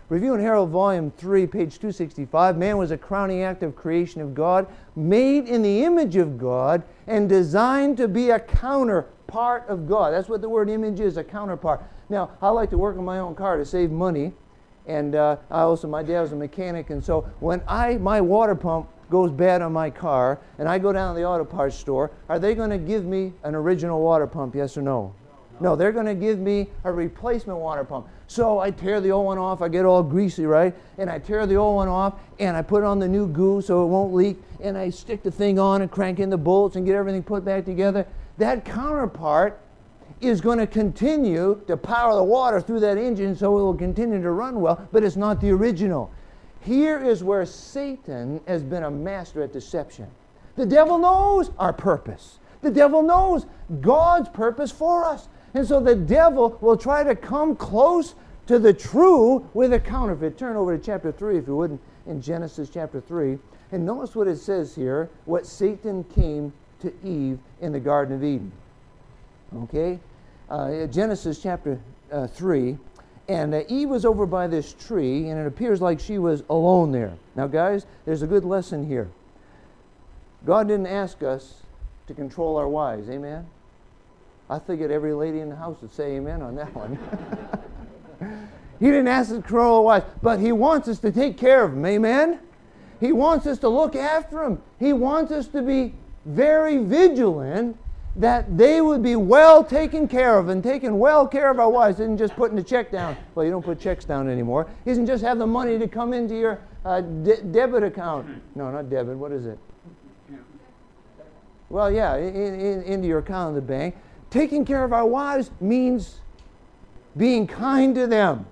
Review and Herald, Volume 3, page 265. Man was a crowning act of creation of God, made in the image of God, and designed to be a counterpart of God. That's what the word image is, a counterpart. Now, I like to work on my own car to save money. And my dad was a mechanic, and so when my water pump goes bad on my car, and I go down to the auto parts store, are they going to give me an original water pump, yes or no? No, they're going to give me a replacement water pump. So I tear the old one off, I get all greasy, right? And I tear the old one off, and I put on the new goo so it won't leak, and I stick the thing on and crank in the bolts and get everything put back together. That counterpart is going to continue to power the water through that engine so it will continue to run well, but it's not the original. Here is where Satan has been a master at deception. The devil knows our purpose. The devil knows God's purpose for us. And so the devil will try to come close to the true with a counterfeit. Turn over to chapter 3, if you would, in Genesis chapter 3. And notice what it says here, what Satan came to Eve in the Garden of Eden. Okay? Genesis chapter 3. And Eve was over by this tree, and it appears like she was alone there. Now, guys, there's a good lesson here. God didn't ask us to control our wives. Amen? I figured every lady in the house would say amen on that one. He didn't ask us to control our wives, but He wants us to take care of them. Amen? He wants us to look after them. He wants us to be very vigilant that they would be well taken care of, and taking well care of our wives isn't just putting the check down. Well, you don't put checks down anymore. It isn't just have the money to come into your debit account. No, not debit. What is it? Well, yeah, into your account in the bank. Taking care of our wives means being kind to them.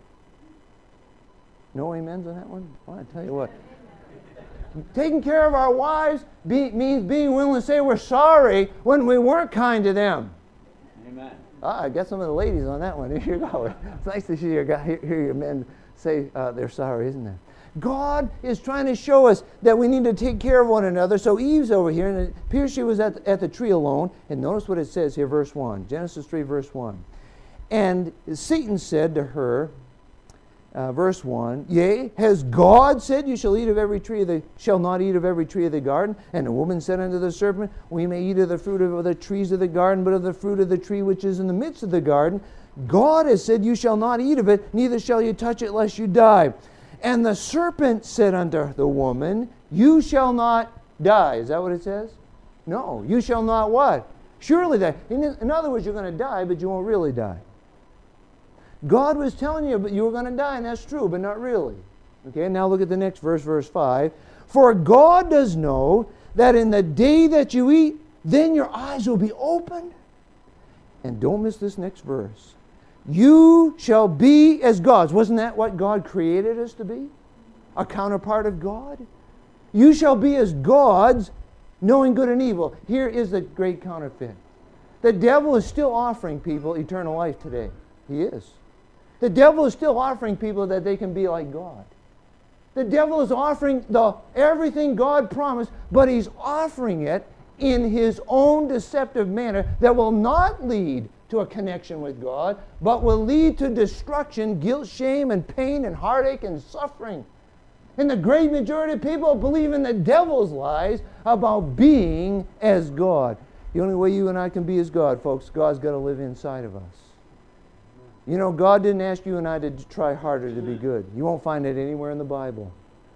No amens on that one? Well, I tell you what. Taking care of our wives means being willing to say we're sorry when we weren't kind to them. Amen. I got some of the ladies on that one. Here you go. It's nice to hear your men say they're sorry, isn't it? God is trying to show us that we need to take care of one another. So Eve's over here, and it appears she was at the tree alone. And notice what it says here, verse 1. Genesis 3, verse 1. And Satan said to her, verse 1, Yea, has God said, You shall not eat of every tree of the garden? And the woman said unto the serpent, We may eat of the fruit of the trees of the garden, but of the fruit of the tree which is in the midst of the garden, God has said, You shall not eat of it, neither shall you touch it, lest you die. And the serpent said unto the woman, You shall not die. Is that what it says? No. You shall not what? Surely die. In other words, you're going to die, but you won't really die. God was telling you, but you were going to die, and that's true, but not really. Okay, now look at the next verse, verse 5. For God does know that in the day that you eat, then your eyes will be opened. And don't miss this next verse. You shall be as gods. Wasn't that what God created us to be? A counterpart of God? You shall be as gods, knowing good and evil. Here is the great counterfeit. The devil is still offering people eternal life today. He is. The devil is still offering people that they can be like God. The devil is offering everything God promised, but he's offering it in his own deceptive manner that will not lead to a connection with God, but will lead to destruction, guilt, shame, and pain, and heartache, and suffering. And the great majority of people believe in the devil's lies about being as God. The only way you and I can be as God, folks, God's got to live inside of us. You know, God didn't ask you and I to try harder to be good. You won't find it anywhere in the Bible.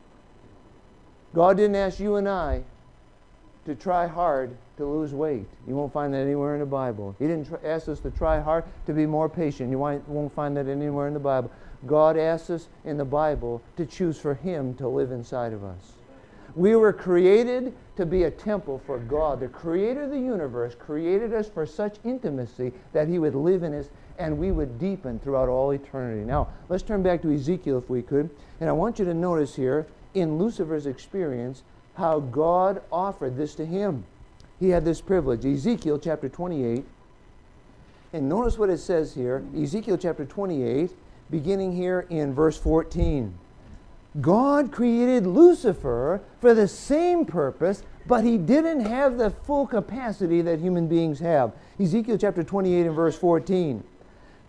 God didn't ask you and I to try hard to lose weight. You won't find that anywhere in the Bible. He didn't ask us to try hard to be more patient. You won't find that anywhere in the Bible. God asks us in the Bible to choose for Him to live inside of us. We were created to be a temple for God. The Creator of the universe created us for such intimacy that He would live in us and we would deepen throughout all eternity. Now, let's turn back to Ezekiel if we could. And I want you to notice here, in Lucifer's experience, how God offered this to him. He had this privilege. Ezekiel chapter 28. And notice what it says here. Ezekiel chapter 28, beginning here in verse 14. God created Lucifer for the same purpose, but he didn't have the full capacity that human beings have. Ezekiel chapter 28 and verse 14.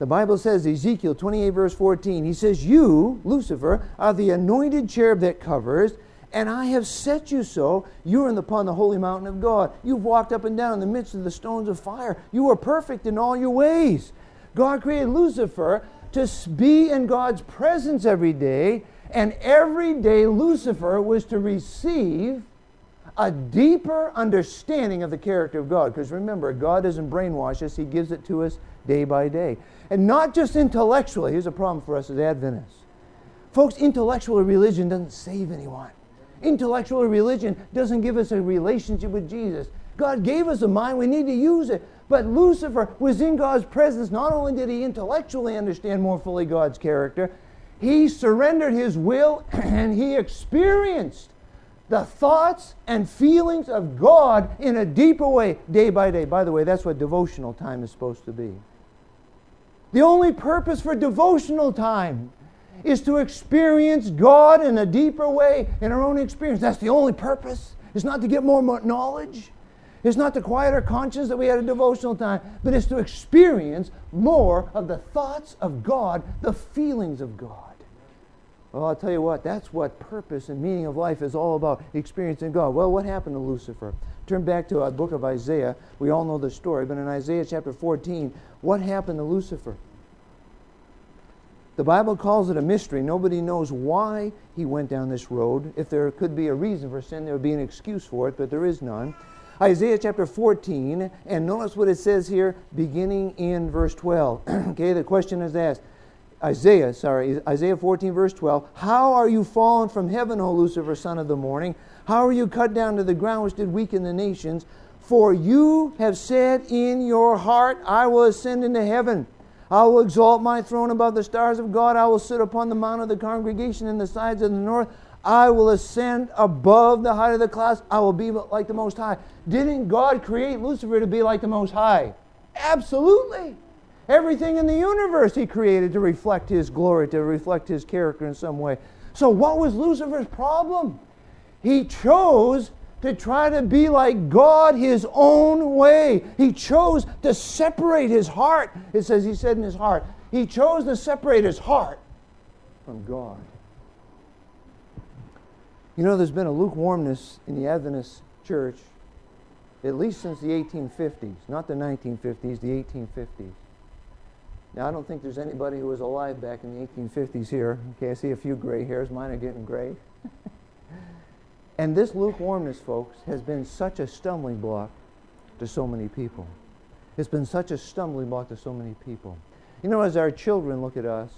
The Bible says, Ezekiel 28 verse 14, he says, you, Lucifer, are the anointed cherub that covers, and I have set you so. You are upon the holy mountain of God. You've walked up and down in the midst of the stones of fire. You are perfect in all your ways. God created Lucifer to be in God's presence every day, and every day Lucifer was to receive a deeper understanding of the character of God. Because remember, God doesn't brainwash us. He gives it to us day by day. And not just intellectually. Here's a problem for us as Adventists. Folks, intellectual religion doesn't save anyone. Intellectual religion doesn't give us a relationship with Jesus. God gave us a mind. We need to use it. But Lucifer was in God's presence. Not only did he intellectually understand more fully God's character, he surrendered his will and he experienced the thoughts and feelings of God in a deeper way, day by day. By the way, that's what devotional time is supposed to be. The only purpose for devotional time is to experience God in a deeper way in our own experience. That's the only purpose. It's not to get more knowledge. It's not to quiet our conscience that we had a devotional time, but it's to experience more of the thoughts of God, the feelings of God. Well, I'll tell you what, that's what purpose and meaning of life is all about, experiencing God. Well, what happened to Lucifer? Turn back to our book of Isaiah. We all know the story, but in Isaiah chapter 14, what happened to Lucifer? The Bible calls it a mystery. Nobody knows why he went down this road. If there could be a reason for sin, there would be an excuse for it, but there is none. Isaiah chapter 14, and notice what it says here, beginning in verse 12. Okay, the question is asked. Isaiah 14 verse 12, how are you fallen from heaven, O Lucifer, son of the morning? How are you cut down to the ground, which did weaken the nations? For you have said in your heart, I will ascend into heaven. I will exalt my throne above the stars of God. I will sit upon the mount of the congregation in the sides of the north. I will ascend above the height of the clouds. I will be like the Most High. Didn't God create Lucifer to be like the Most High? Absolutely. Everything in the universe he created to reflect his glory, to reflect his character in some way. So what was Lucifer's problem? He chose to try to be like God his own way. He chose to separate his heart. It says he said in his heart. He chose to separate his heart from God. You know, there's been a lukewarmness in the Adventist church at least since the 1850s. Not the 1950s, the 1850s. Now, I don't think there's anybody who was alive back in the 1850s here. Okay, I see a few gray hairs. Mine are getting gray. And this lukewarmness, folks, has been such a stumbling block to so many people. It's been such a stumbling block to so many people. You know, as our children look at us,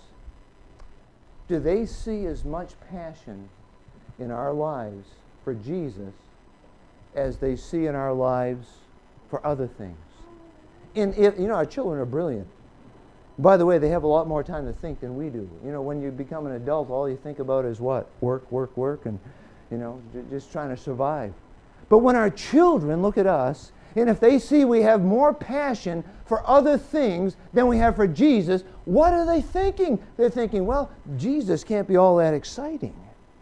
do they see as much passion in our lives for Jesus as they see in our lives for other things? You know, our children are brilliant. By the way, they have a lot more time to think than we do. You know, when you become an adult, all you think about is what? Work, work, work, and, you know, just trying to survive. But when our children look at us, and if they see we have more passion for other things than we have for Jesus, what are they thinking? They're thinking, well, Jesus can't be all that exciting.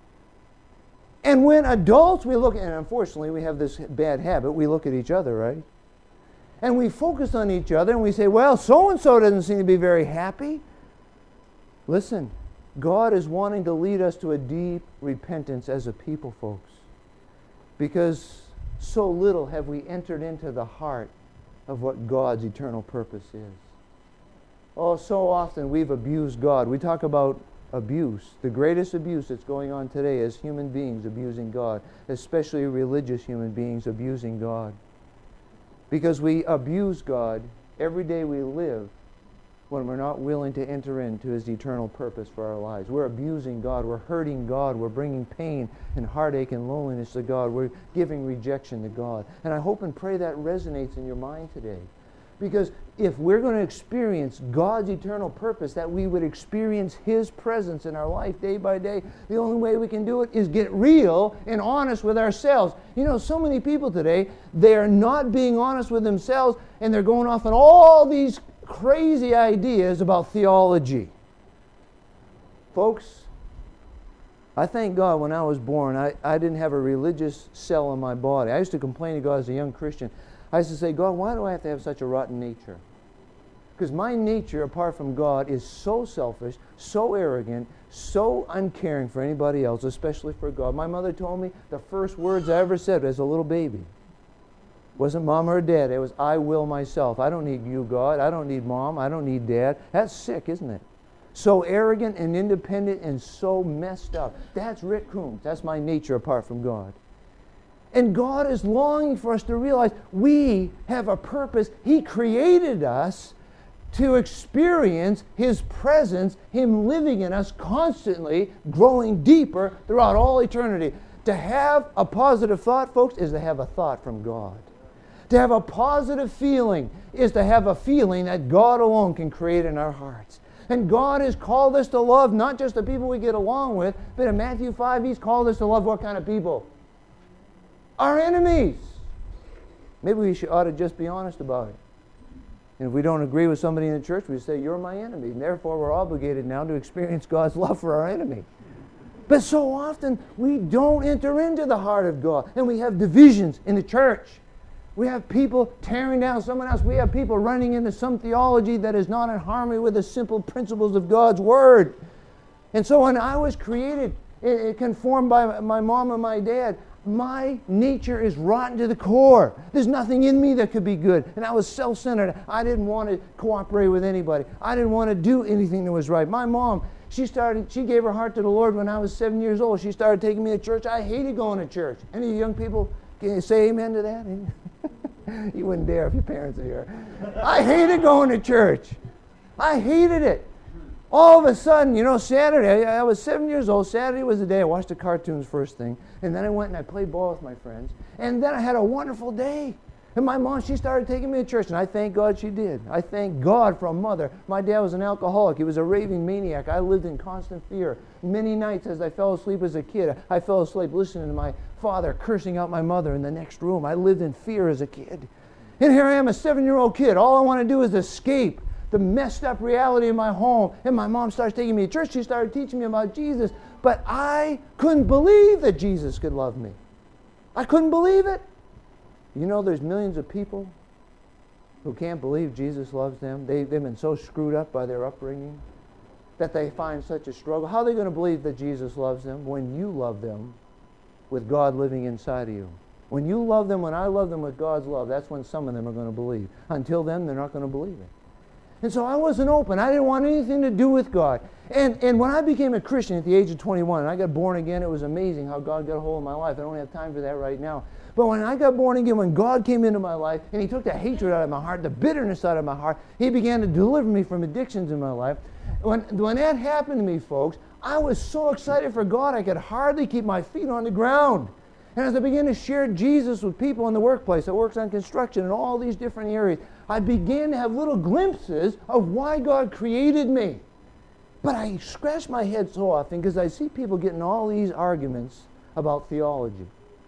And when adults, we look, and unfortunately we have this bad habit, we look at each other, right? And we focus on each other and we say, well, so-and-so doesn't seem to be very happy. Listen, God is wanting to lead us to a deep repentance as a people, folks. Because so little have we entered into the heart of what God's eternal purpose is. Oh, so often we've abused God. We talk about abuse. The greatest abuse that's going on today is human beings abusing God, especially religious human beings abusing God. Because we abuse God every day we live when we're not willing to enter into His eternal purpose for our lives. We're abusing God. We're hurting God. We're bringing pain and heartache and loneliness to God. We're giving rejection to God. And I hope and pray that resonates in your mind today. Because if we're going to experience God's eternal purpose, that we would experience His presence in our life day by day, the only way we can do it is get real and honest with ourselves. You know, so many people today, they are not being honest with themselves, and they're going off on all these crazy ideas about theology. Folks, I thank God when I was born, I didn't have a religious cell in my body. I used to complain to God as a young Christian. I used to say, God, why do I have to have such a rotten nature? Because my nature, apart from God, is so selfish, so arrogant, so uncaring for anybody else, especially for God. My mother told me the first words I ever said as a little baby wasn't mom or dad. It was, I will myself. I don't need you, God. I don't need mom. I don't need dad. That's sick, isn't it? So arrogant and independent and so messed up. That's Rick Coombs. That's my nature apart from God. And God is longing for us to realize we have a purpose. He created us to experience His presence, Him living in us constantly, growing deeper throughout all eternity. To have a positive thought, folks, is to have a thought from God. To have a positive feeling is to have a feeling that God alone can create in our hearts. And God has called us to love not just the people we get along with, but in Matthew 5, He's called us to love what kind of people? Our enemies. Maybe we ought to just be honest about it. And if we don't agree with somebody in the church, we say, you're my enemy. And therefore, we're obligated now to experience God's love for our enemy. But so often, we don't enter into the heart of God. And we have divisions in the church. We have people tearing down someone else. We have people running into some theology that is not in harmony with the simple principles of God's Word. And so when I was created, conformed by my mom and my dad, my nature is rotten to the core. There's nothing in me that could be good. And I was self-centered. I didn't want to cooperate with anybody. I didn't want to do anything that was right. My mom, she gave her heart to the Lord when I was 7 years old. She started taking me to church. I hated going to church. Any young people, can you say amen to that? You wouldn't dare if your parents are here. I hated going to church. I hated it. All of a sudden, Saturday, I was 7 years old. Saturday was the day I watched the cartoons first thing. And then I went and I played ball with my friends. And then I had a wonderful day. And my mom, she started taking me to church. And I thank God she did. I thank God for a mother. My dad was an alcoholic. He was a raving maniac. I lived in constant fear. Many nights as I fell asleep as a kid, I fell asleep listening to my father cursing out my mother in the next room. I lived in fear as a kid. And here I am, a 7-year-old kid. All I want to do is escape the messed up reality of my home. And my mom starts taking me to church. She started teaching me about Jesus. But I couldn't believe that Jesus could love me. I couldn't believe it. There's millions of people who can't believe Jesus loves them. They've been so screwed up by their upbringing that they find such a struggle. How are they going to believe that Jesus loves them when you love them with God living inside of you? When you love them, when I love them with God's love, that's when some of them are going to believe. Until then, they're not going to believe it. And so I wasn't open. I didn't want anything to do with God. And when I became a Christian at the age of 21, and I got born again, it was amazing how God got a hold of my life. I don't have time for that right now. But when I got born again, when God came into my life, and He took the hatred out of my heart, the bitterness out of my heart, He began to deliver me from addictions in my life. When that happened to me, folks, I was so excited for God, I could hardly keep my feet on the ground. And as I began to share Jesus with people in the workplace that works on construction and all these different areas, I began to have little glimpses of why God created me. But I scratch my head so often because I see people getting all these arguments about theology.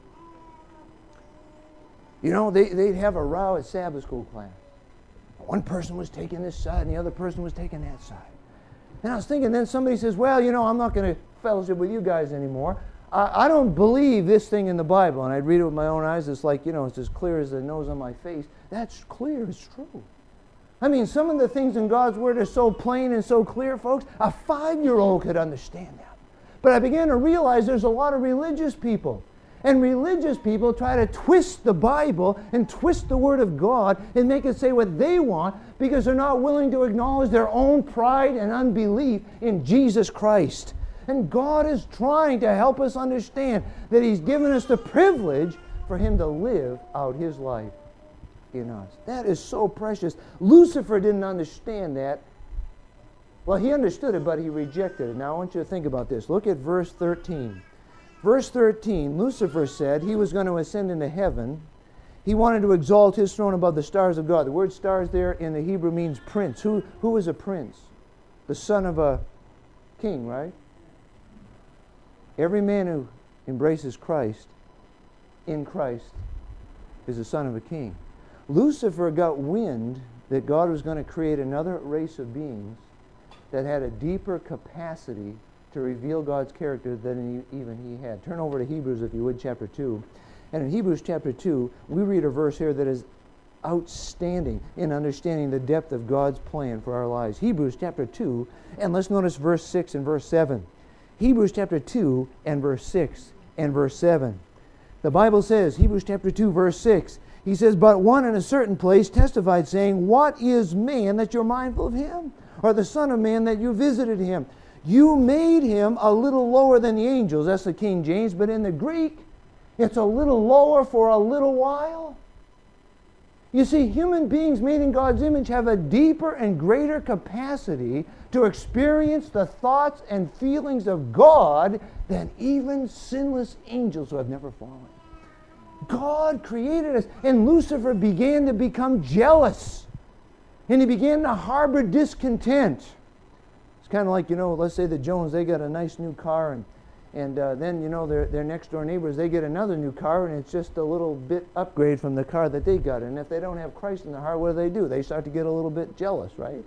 They'd have a row at Sabbath school class. One person was taking this side and the other person was taking that side. And I was thinking, then somebody says, well, I'm not going to fellowship with you guys anymore. I don't believe this thing in the Bible. And I'd read it with my own eyes. It's like, it's as clear as the nose on my face. That's clear. It's true. I mean, some of the things in God's Word are so plain and so clear, folks. A 5-year-old could understand that. But I began to realize there's a lot of religious people. And religious people try to twist the Bible and twist the Word of God and make it say what they want because they're not willing to acknowledge their own pride and unbelief in Jesus Christ. And God is trying to help us understand that He's given us the privilege for Him to live out His life in us. That is so precious. Lucifer didn't understand that. Well, he understood it, but he rejected it. Now I want you to think about this. Look at verse 13. Verse 13, Lucifer said he was going to ascend into heaven. He wanted to exalt his throne above the stars of God. The word stars there in the Hebrew means prince. Who is a prince? The son of a king, right? Every man who embraces Christ in Christ is the son of a king. Lucifer got wind that God was going to create another race of beings that had a deeper capacity to reveal God's character than even he had. Turn over to Hebrews, if you would, chapter 2. And in Hebrews chapter 2, we read a verse here that is outstanding in understanding the depth of God's plan for our lives. Hebrews chapter 2, and let's notice verse 6 and verse 7. Hebrews chapter 2 and verse 6 and verse 7. The Bible says, Hebrews chapter 2, verse 6, he says, "But one in a certain place testified, saying, What is man that you're mindful of him? Or the Son of Man that you visited him? You made him a little lower than the angels." That's the King James, but in the Greek, it's a little lower for a little while. You see, human beings made in God's image have a deeper and greater capacity to experience the thoughts and feelings of God than even sinless angels who have never fallen. God created us, and Lucifer began to become jealous, and he began to harbor discontent. It's kind of like, let's say the Jones, they got a nice new car, and then, their next door neighbors, they get another new car, and it's just a little bit upgrade from the car that they got. And if they don't have Christ in their heart, what do? They start to get a little bit jealous, right?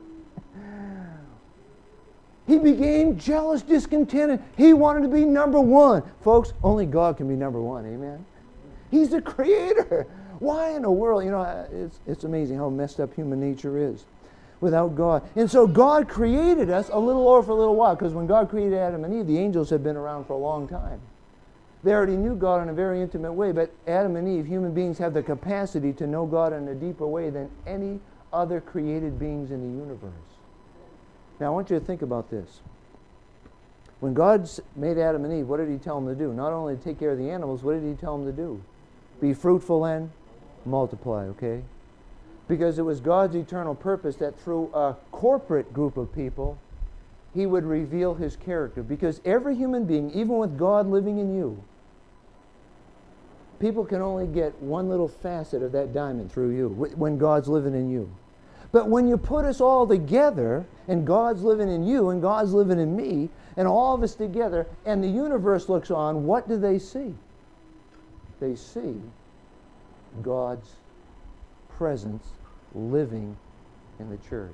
He became jealous, discontented. He wanted to be number one. Folks, only God can be number one, amen? He's the creator. Why in the world? It's amazing how messed up human nature is without God. And so God created us a little lower for a little while, because when God created Adam and Eve, the angels had been around for a long time. They already knew God in a very intimate way, but Adam and Eve, human beings, have the capacity to know God in a deeper way than any other created beings in the universe. Now I want you to think about this. When God made Adam and Eve, what did he tell them to do? Not only to take care of the animals, what did he tell them to do? Be fruitful and multiply, okay? Because it was God's eternal purpose that through a corporate group of people, he would reveal his character. Because every human being, even with God living in you, people can only get one little facet of that diamond through you when God's living in you. But when you put us all together, and God's living in you, and God's living in me, and all of us together, and the universe looks on, what do they see? They see God's presence living in the church.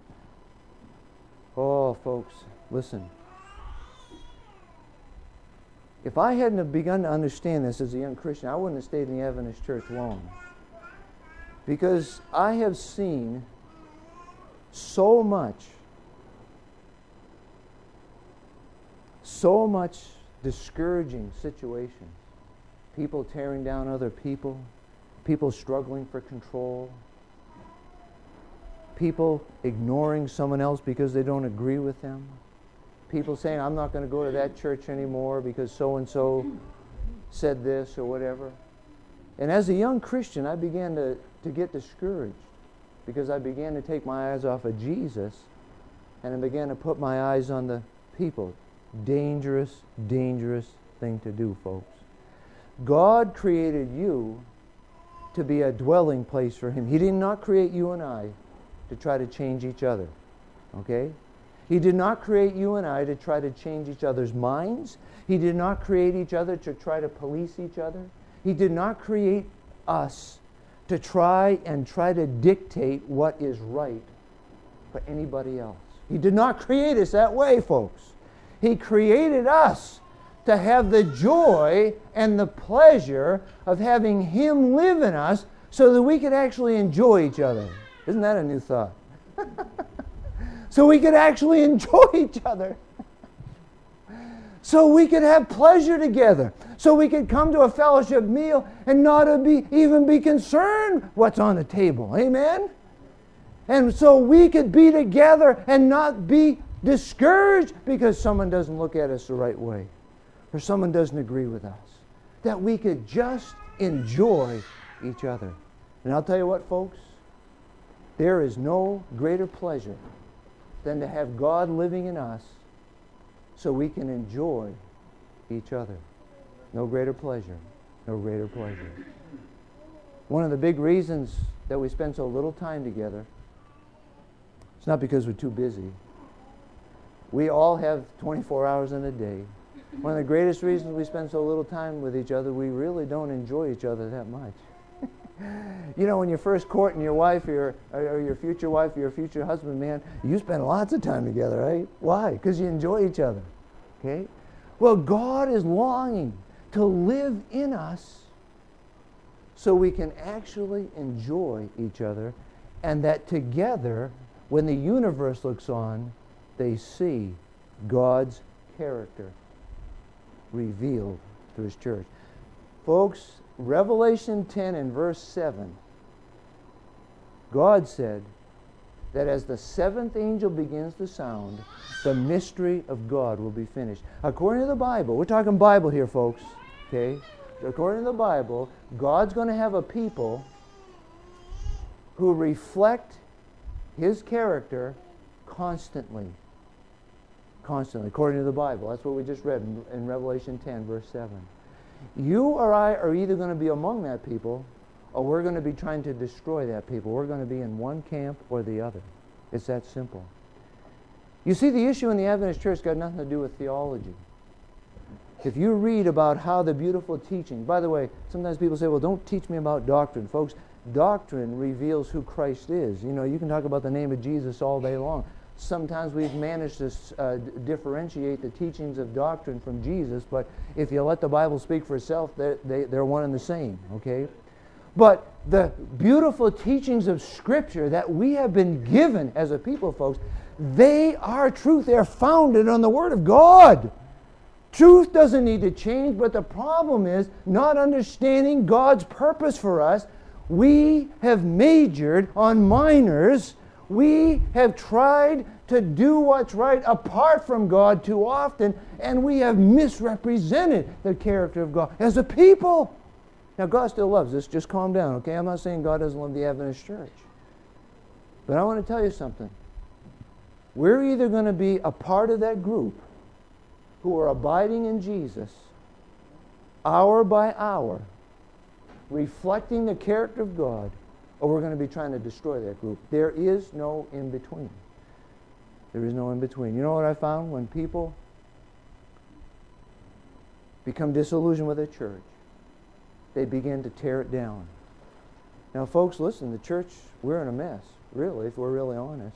Oh, folks, listen. If I hadn't have begun to understand this as a young Christian, I wouldn't have stayed in the Adventist church long. Because I have seen so much discouraging situations. People tearing down other people. People struggling for control. People ignoring someone else because they don't agree with them. People saying, I'm not going to go to that church anymore because so-and-so said this or whatever. And as a young Christian, I began to get discouraged because I began to take my eyes off of Jesus and I began to put my eyes on the people. Dangerous, dangerous thing to do, folks. God created you to be a dwelling place for Him. He did not create you and I to try to change each other. Okay? He did not create you and I to try to change each other's minds. He did not create each other to try to police each other. He did not create us to try to dictate what is right for anybody else. He did not create us that way, folks. He created us to have the joy and the pleasure of having Him live in us so that we could actually enjoy each other. Isn't that a new thought? So we could actually enjoy each other. So we could have pleasure together. So we could come to a fellowship meal and not even be concerned what's on the table. Amen? And so we could be together and not be discouraged because someone doesn't look at us the right way or someone doesn't agree with us. That we could just enjoy each other. And I'll tell you what, folks, there is no greater pleasure than to have God living in us so we can enjoy each other. No greater pleasure. No greater pleasure. One of the big reasons that we spend so little time together, it's not because we're too busy. We all have 24 hours in a day. One of the greatest reasons we spend so little time with each other, we really don't enjoy each other that much. You know, when you're first courting your wife or your future wife or your future husband, man, you spend lots of time together, right? Why? Because you enjoy each other. Okay? Well, God is longing to live in us so we can actually enjoy each other, and that together, when the universe looks on, they see God's character revealed through His church. Folks, Revelation 10 and verse 7, God said that as the seventh angel begins to sound, the mystery of God will be finished. According to the Bible, we're talking Bible here, folks, okay? According to the Bible, God's going to have a people who reflect His character constantly. Constantly, according to the Bible. That's what we just read in Revelation 10, verse 7. You or I are either going to be among that people, or we're going to be trying to destroy that people. We're going to be in one camp or the other. It's that simple. You see, the issue in the Adventist church got nothing to do with theology. If you read about how the beautiful teaching, by the way, sometimes people say, well, don't teach me about doctrine. Folks, doctrine reveals who Christ is. You know, you can talk about the name of Jesus all day long. Sometimes we've managed to differentiate the teachings of doctrine from Jesus, but if you let the Bible speak for itself, they're one and the same, okay? But the beautiful teachings of Scripture that we have been given as a people, folks, they are truth. They're founded on the Word of God. Truth doesn't need to change, but the problem is not understanding God's purpose for us. We have majored on minors. We have tried to do what's right apart from God too often, and we have misrepresented the character of God as a people. Now, God still loves us. Just calm down, okay? I'm not saying God doesn't love the Adventist church. But I want to tell you something. We're either going to be a part of that group who are abiding in Jesus hour by hour, reflecting the character of God, or we're going to be trying to destroy that group. There is no in-between. There is no in-between. You know what I found? When people become disillusioned with a church, they begin to tear it down. Now, folks, listen, the church, we're in a mess, really, if we're really honest.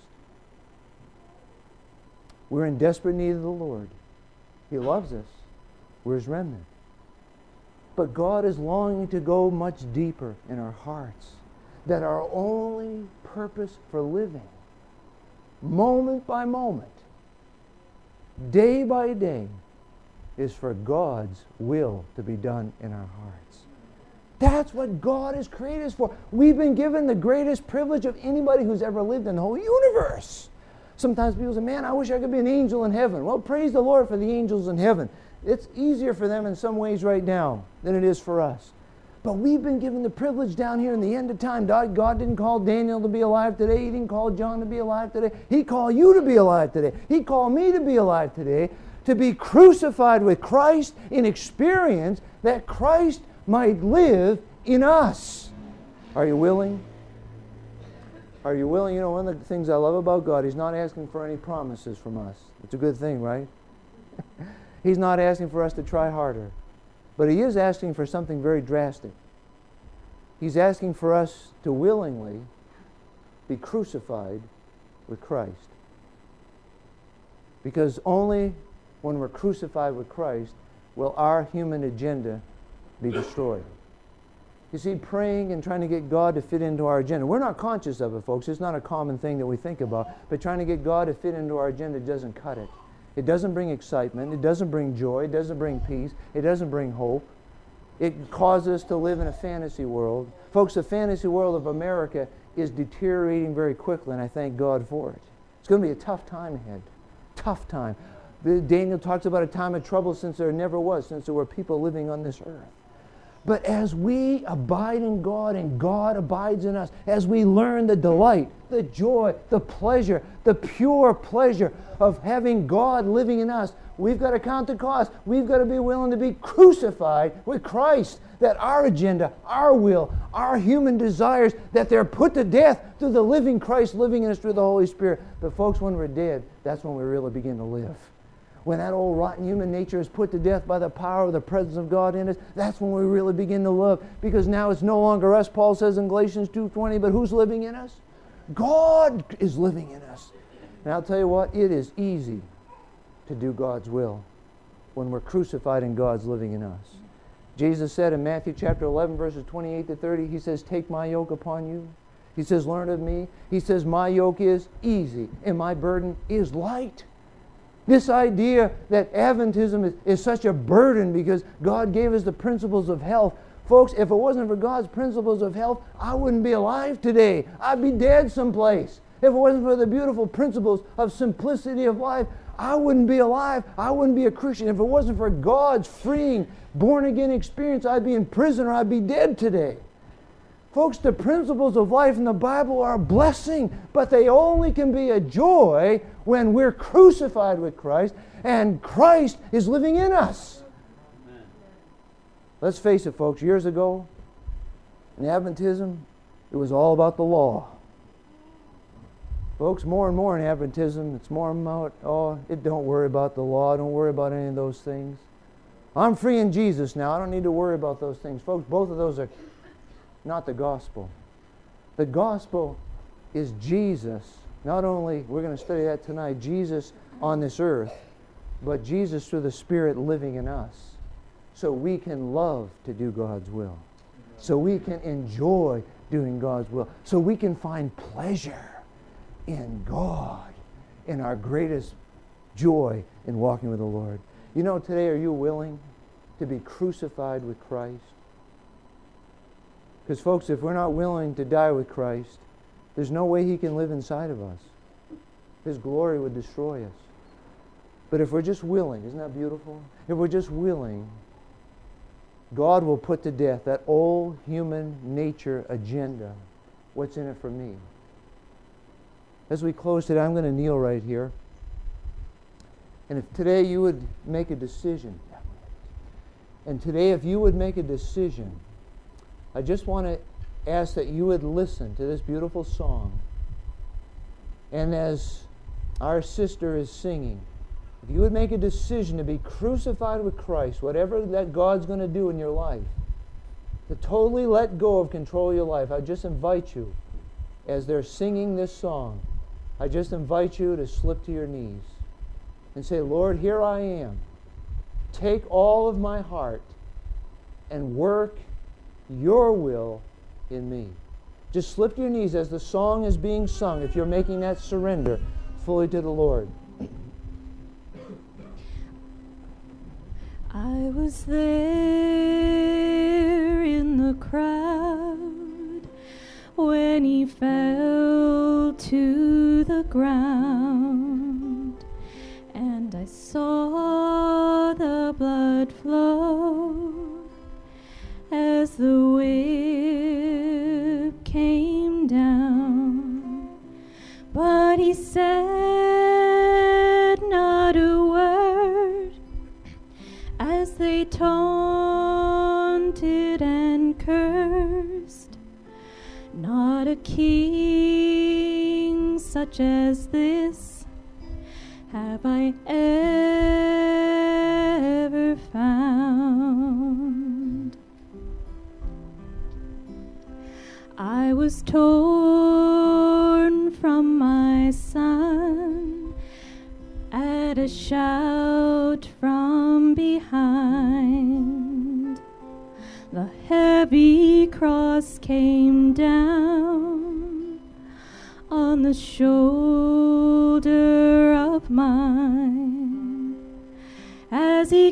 We're in desperate need of the Lord. He loves us. We're His remnant. But God is longing to go much deeper in our hearts, that our only purpose for living, moment by moment, day by day, is for God's will to be done in our hearts. That's what God has created us for. We've been given the greatest privilege of anybody who's ever lived in the whole universe. Sometimes people say, man, I wish I could be an angel in heaven. Well, praise the Lord for the angels in heaven. It's easier for them in some ways right now than it is for us. But we've been given the privilege down here in the end of time. God didn't call Daniel to be alive today. He didn't call John to be alive today. He called you to be alive today. He called me to be alive today, to be crucified with Christ in experience that Christ might live in us. Are you willing? Are you willing? You know, one of the things I love about God, He's not asking for any promises from us. It's a good thing, right? He's not asking for us to try harder. But He is asking for something very drastic. He's asking for us to willingly be crucified with Christ. Because only when we're crucified with Christ will our human agenda be destroyed. You see, praying and trying to get God to fit into our agenda, we're not conscious of it, folks. It's not a common thing that we think about. But trying to get God to fit into our agenda doesn't cut it. It doesn't bring excitement. It doesn't bring joy. It doesn't bring peace. It doesn't bring hope. It causes us to live in a fantasy world. Folks, the fantasy world of America is deteriorating very quickly, and I thank God for it. It's going to be a tough time ahead. Tough time. Daniel talks about a time of trouble since there never was, since there were people living on this earth. But as we abide in God and God abides in us, as we learn the delight, the joy, the pleasure, the pure pleasure of having God living in us, we've got to count the cost. We've got to be willing to be crucified with Christ, that our agenda, our will, our human desires, that they're put to death through the living Christ living in us through the Holy Spirit. But folks, when we're dead, that's when we really begin to live. When that old rotten human nature is put to death by the power of the presence of God in us, that's when we really begin to love. Because now it's no longer us, Paul says in Galatians 2:20, but who's living in us? God is living in us. And I'll tell you what, it is easy to do God's will when we're crucified and God's living in us. Jesus said in Matthew chapter 11, verses 28 to 30, He says, take my yoke upon you. He says, learn of me. He says, my yoke is easy and my burden is light. This idea that Adventism is such a burden because God gave us the principles of health. Folks, if it wasn't for God's principles of health, I wouldn't be alive today. I'd be dead someplace. If it wasn't for the beautiful principles of simplicity of life, I wouldn't be alive. I wouldn't be a Christian. If it wasn't for God's freeing, born-again experience, I'd be in prison or I'd be dead today. Folks, the principles of life in the Bible are a blessing, but they only can be a joy when we're crucified with Christ and Christ is living in us. Amen. Let's face it, folks, years ago, in Adventism, it was all about the law. Folks, more and more in Adventism, it's more about, don't worry about the law, don't worry about any of those things. I'm free in Jesus now, I don't need to worry about those things. Folks, both of those are not the gospel. The gospel is Jesus. Not only, we're going to study that tonight, Jesus on this earth, but Jesus through the Spirit living in us. So we can love to do God's will. So we can enjoy doing God's will. So we can find pleasure in God, in our greatest joy in walking with the Lord. You know, today, are you willing to be crucified with Christ? Because, folks, if we're not willing to die with Christ, there's no way He can live inside of us. His glory would destroy us. But if we're just willing, isn't that beautiful? If we're just willing, God will put to death that old human nature agenda. What's in it for me? As we close today, I'm going to kneel right here. And if today you would make a decision, and today if you would make a decision, I just want to ask that you would listen to this beautiful song. And as our sister is singing, if you would make a decision to be crucified with Christ, whatever that God's going to do in your life, to totally let go of control of your life, I just invite you, as they're singing this song, I just invite you to slip to your knees and say, Lord, here I am. Take all of my heart and work your will in me. Just slip to your knees as the song is being sung, if you're making that surrender fully to the Lord. I was there in the crowd when He fell to the ground, and I saw the blood flow as the whip came down, but He said not a word as they taunted and cursed. Not a king such as this have I ever found. I was torn from my son at a shout from behind. The heavy cross came down on the shoulder of mine as He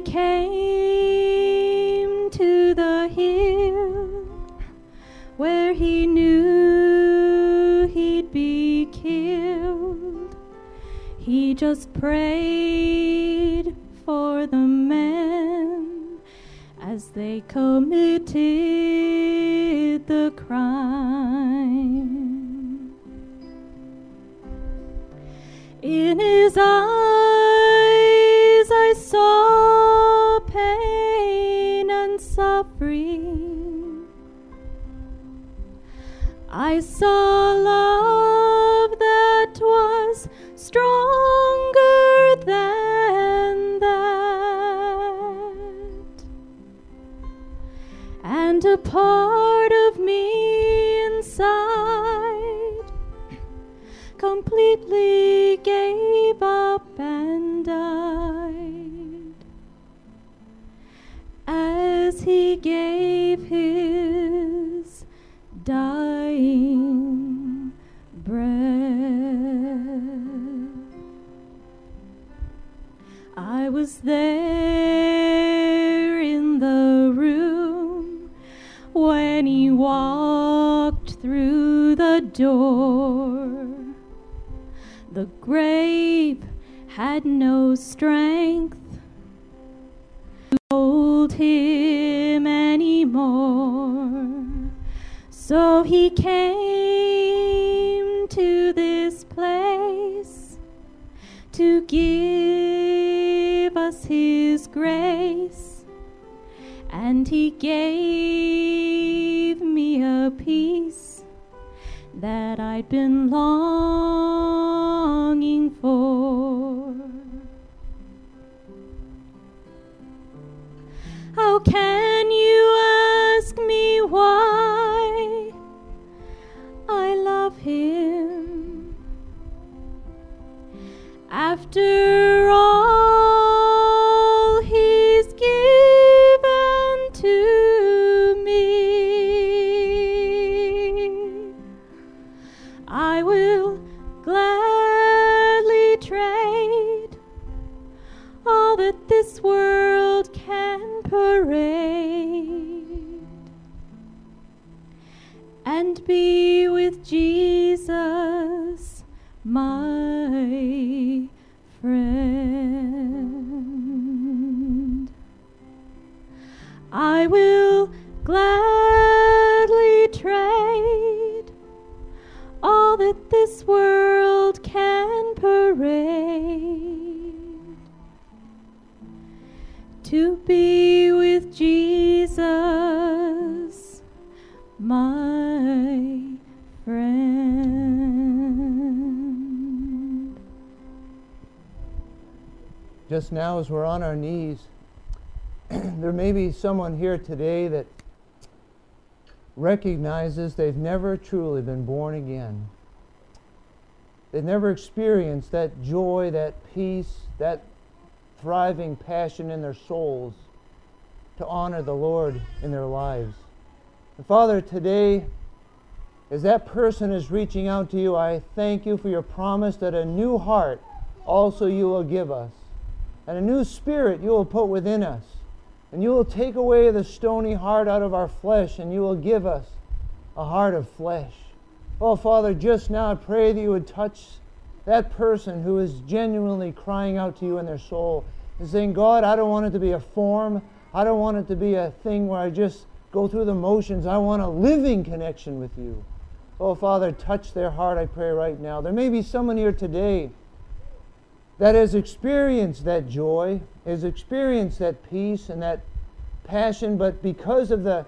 came to the hill where He knew He'd be killed. He just prayed for the men as they committed the crime. In His eyes I saw pain and suffering. I saw love that was stronger than that, and a part of me inside completely gave up and died as he gave his dying breath. I was there in the room when he walked through the door. The grave had no strength to hold him anymore. So he came to this place to give us his grace, and he gave me a peace that I'd been longing for. How can you ask me why I love him? After all he's given to me, I will gladly trade all that this world can parade and be with Jesus, my friend. I will gladly trade all that this world can parade to be with Jesus, my friend. Just now, as we're on our knees, there may be someone here today that recognizes they've never truly been born again. They've never experienced that joy, that peace, that thriving passion in their souls to honor the Lord in their lives. And Father, today, as that person is reaching out to you, I thank you for your promise that a new heart also you will give us, and a new spirit you will put within us, and you will take away the stony heart out of our flesh, and you will give us a heart of flesh. Oh, Father, just now I pray that you would touch that person who is genuinely crying out to you in their soul and saying, God, I don't want it to be a form. I don't want it to be a thing where I just go through the motions. I want a living connection with you. Oh, Father, touch their heart, I pray right now. There may be someone here today that has experienced that joy, has experienced that peace and that passion, but because of the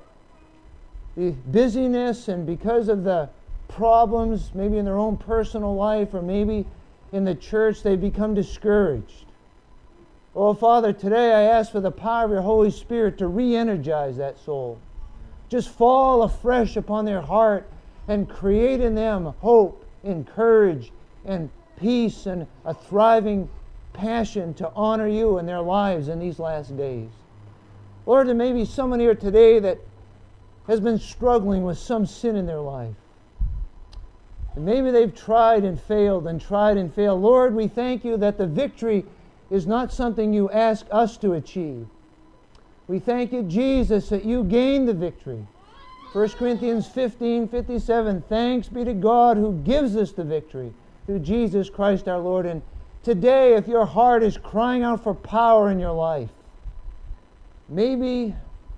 busyness and because of the problems, maybe in their own personal life or maybe in the church, they've become discouraged. Oh, Father, today I ask for the power of your Holy Spirit to re-energize that soul. Just fall afresh upon their heart and create in them hope and courage and peace and a thriving passion to honor you in their lives in these last days. Lord, there may be someone here today that has been struggling with some sin in their life. And maybe they've tried and failed and tried and failed. Lord, we thank you that the victory is not something you ask us to achieve. We thank you, Jesus, that you gained the victory. 1 Corinthians 15:57, thanks be to God who gives us the victory through Jesus Christ our Lord. And today, if your heart is crying out for power in your life, maybe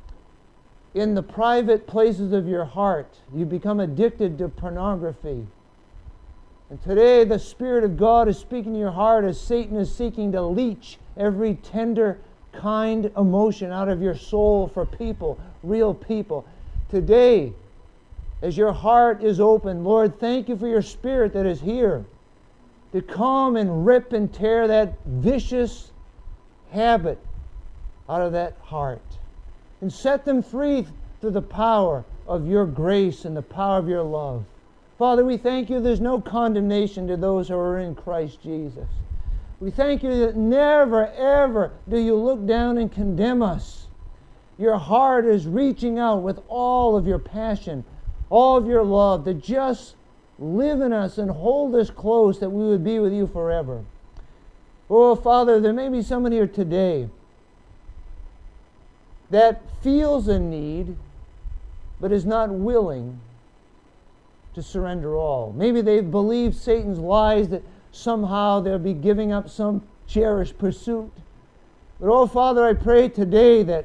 in the private places of your heart, you become addicted to pornography. And today the Spirit of God is speaking to your heart as Satan is seeking to leech every tender, kind emotion out of your soul for people, real people. Today, as your heart is open, Lord, thank you for your Spirit that is here to come and rip and tear that vicious habit out of that heart and set them free through the power of your grace and the power of your love. Father, we thank you there's no condemnation to those who are in Christ Jesus. We thank you that never, ever do you look down and condemn us. your heart is reaching out with all of your passion, all of your love to just live in us and hold us close that we would be with you forever. Oh, Father, there may be someone here today that feels a need but is not willing to surrender all. Maybe they've believed Satan's lies that somehow they'll be giving up some cherished pursuit. But oh, Father, I pray today that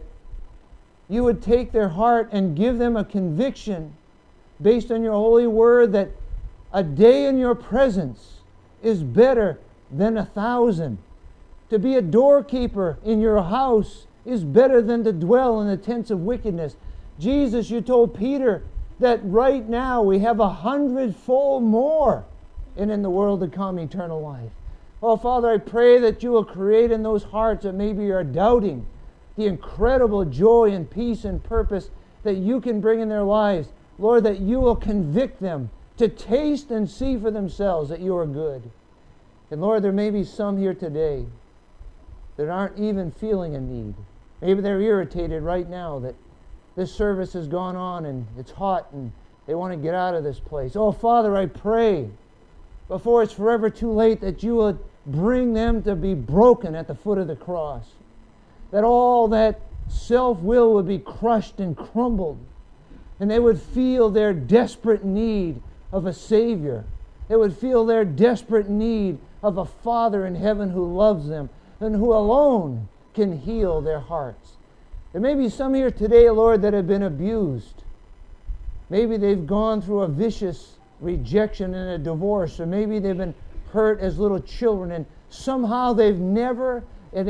you would take their heart and give them a conviction based on your holy word that a day in your presence is better than 1,000. To be a doorkeeper in your house is better than to dwell in the tents of wickedness. Jesus, you told Peter that right now we have 100-fold more, and in the world to come, eternal life. Oh, Father, I pray that you will create in those hearts that maybe are doubting the incredible joy and peace and purpose that you can bring in their lives. Lord, that you will convict them to taste and see for themselves that you are good. And Lord, there may be some here today that aren't even feeling a need. Maybe they're irritated right now that this service has gone on and it's hot and they want to get out of this place. Oh, Father, I pray before it's forever too late that you would bring them to be broken at the foot of the cross. That all that self-will would be crushed and crumbled. And they would feel their desperate need of a Savior. They would feel their desperate need of a Father in heaven who loves them and who alone can heal their hearts. There may be some here today, Lord, that have been abused. Maybe they've gone through a vicious rejection and a divorce, or maybe they've been hurt as little children, and somehow they've never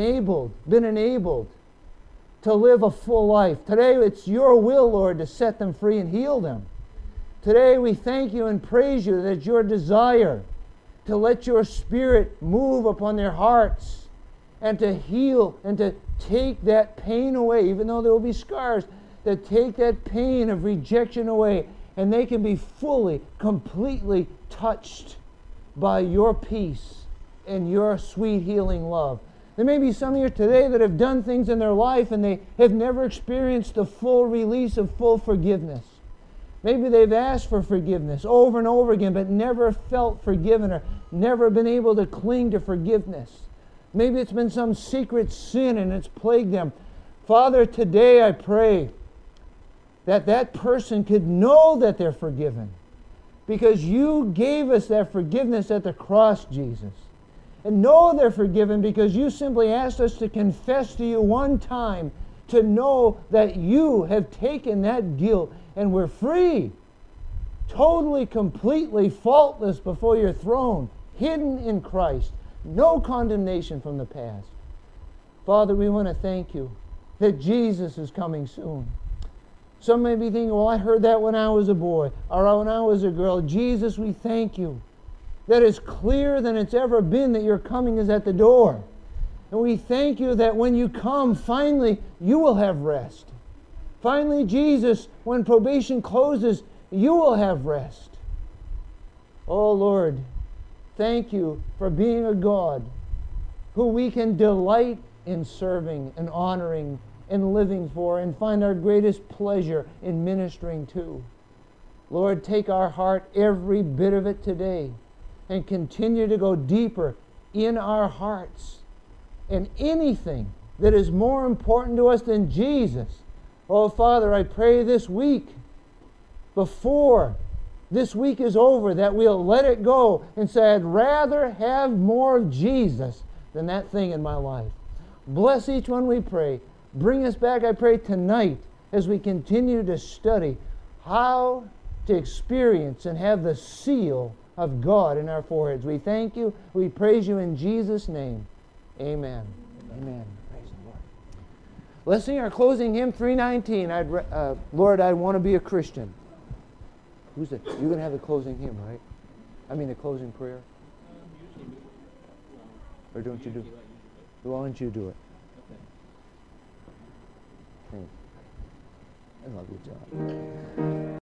been enabled to live a full life. Today it's your will, Lord, to set them free and heal them. Today we thank you and praise you that your desire to let your Spirit move upon their hearts and to heal and to take that pain away, even though there will be scars, to take that pain of rejection away, and they can be fully, completely touched by your peace and your sweet healing love. There may be some here today that have done things in their life and they have never experienced the full release of full forgiveness. Maybe they've asked for forgiveness over and over again but never felt forgiven or never been able to cling to forgiveness. Maybe it's been some secret sin and it's plagued them. Father, today I pray that that person could know that they're forgiven because you gave us that forgiveness at the cross, Jesus. And know they're forgiven because you simply asked us to confess to you one time to know that you have taken that guilt and we're free, totally, completely faultless before your throne, hidden in Christ, no condemnation from the past. Father, we want to thank you that Jesus is coming soon. Some may be thinking, well, I heard that when I was a boy or when I was a girl. Jesus, we thank you that it's clearer than it's ever been that your coming is at the door. And we thank you that when you come, finally, you will have rest. Finally, Jesus, when probation closes, you will have rest. Oh, Lord, thank you for being a God who we can delight in serving and honoring and living for and find our greatest pleasure in ministering to. Lord, take our heart, every bit of it today, and continue to go deeper in our hearts. And anything that is more important to us than Jesus, oh Father, I pray this week, before this week is over, that we'll let it go and say, I'd rather have more of Jesus than that thing in my life. Bless each one, we pray. Bring us back, I pray, tonight as we continue to study how to experience and have the seal of God in our foreheads. We thank you. We praise you in Jesus' name. Amen. Amen. Praise the Lord. Let's sing our closing hymn, 319. Lord, I want to be a Christian. Who's it? You're going to have the closing hymn, right? I mean the closing prayer? Or don't you do it? Why don't you do it? Thanks. I love you, John.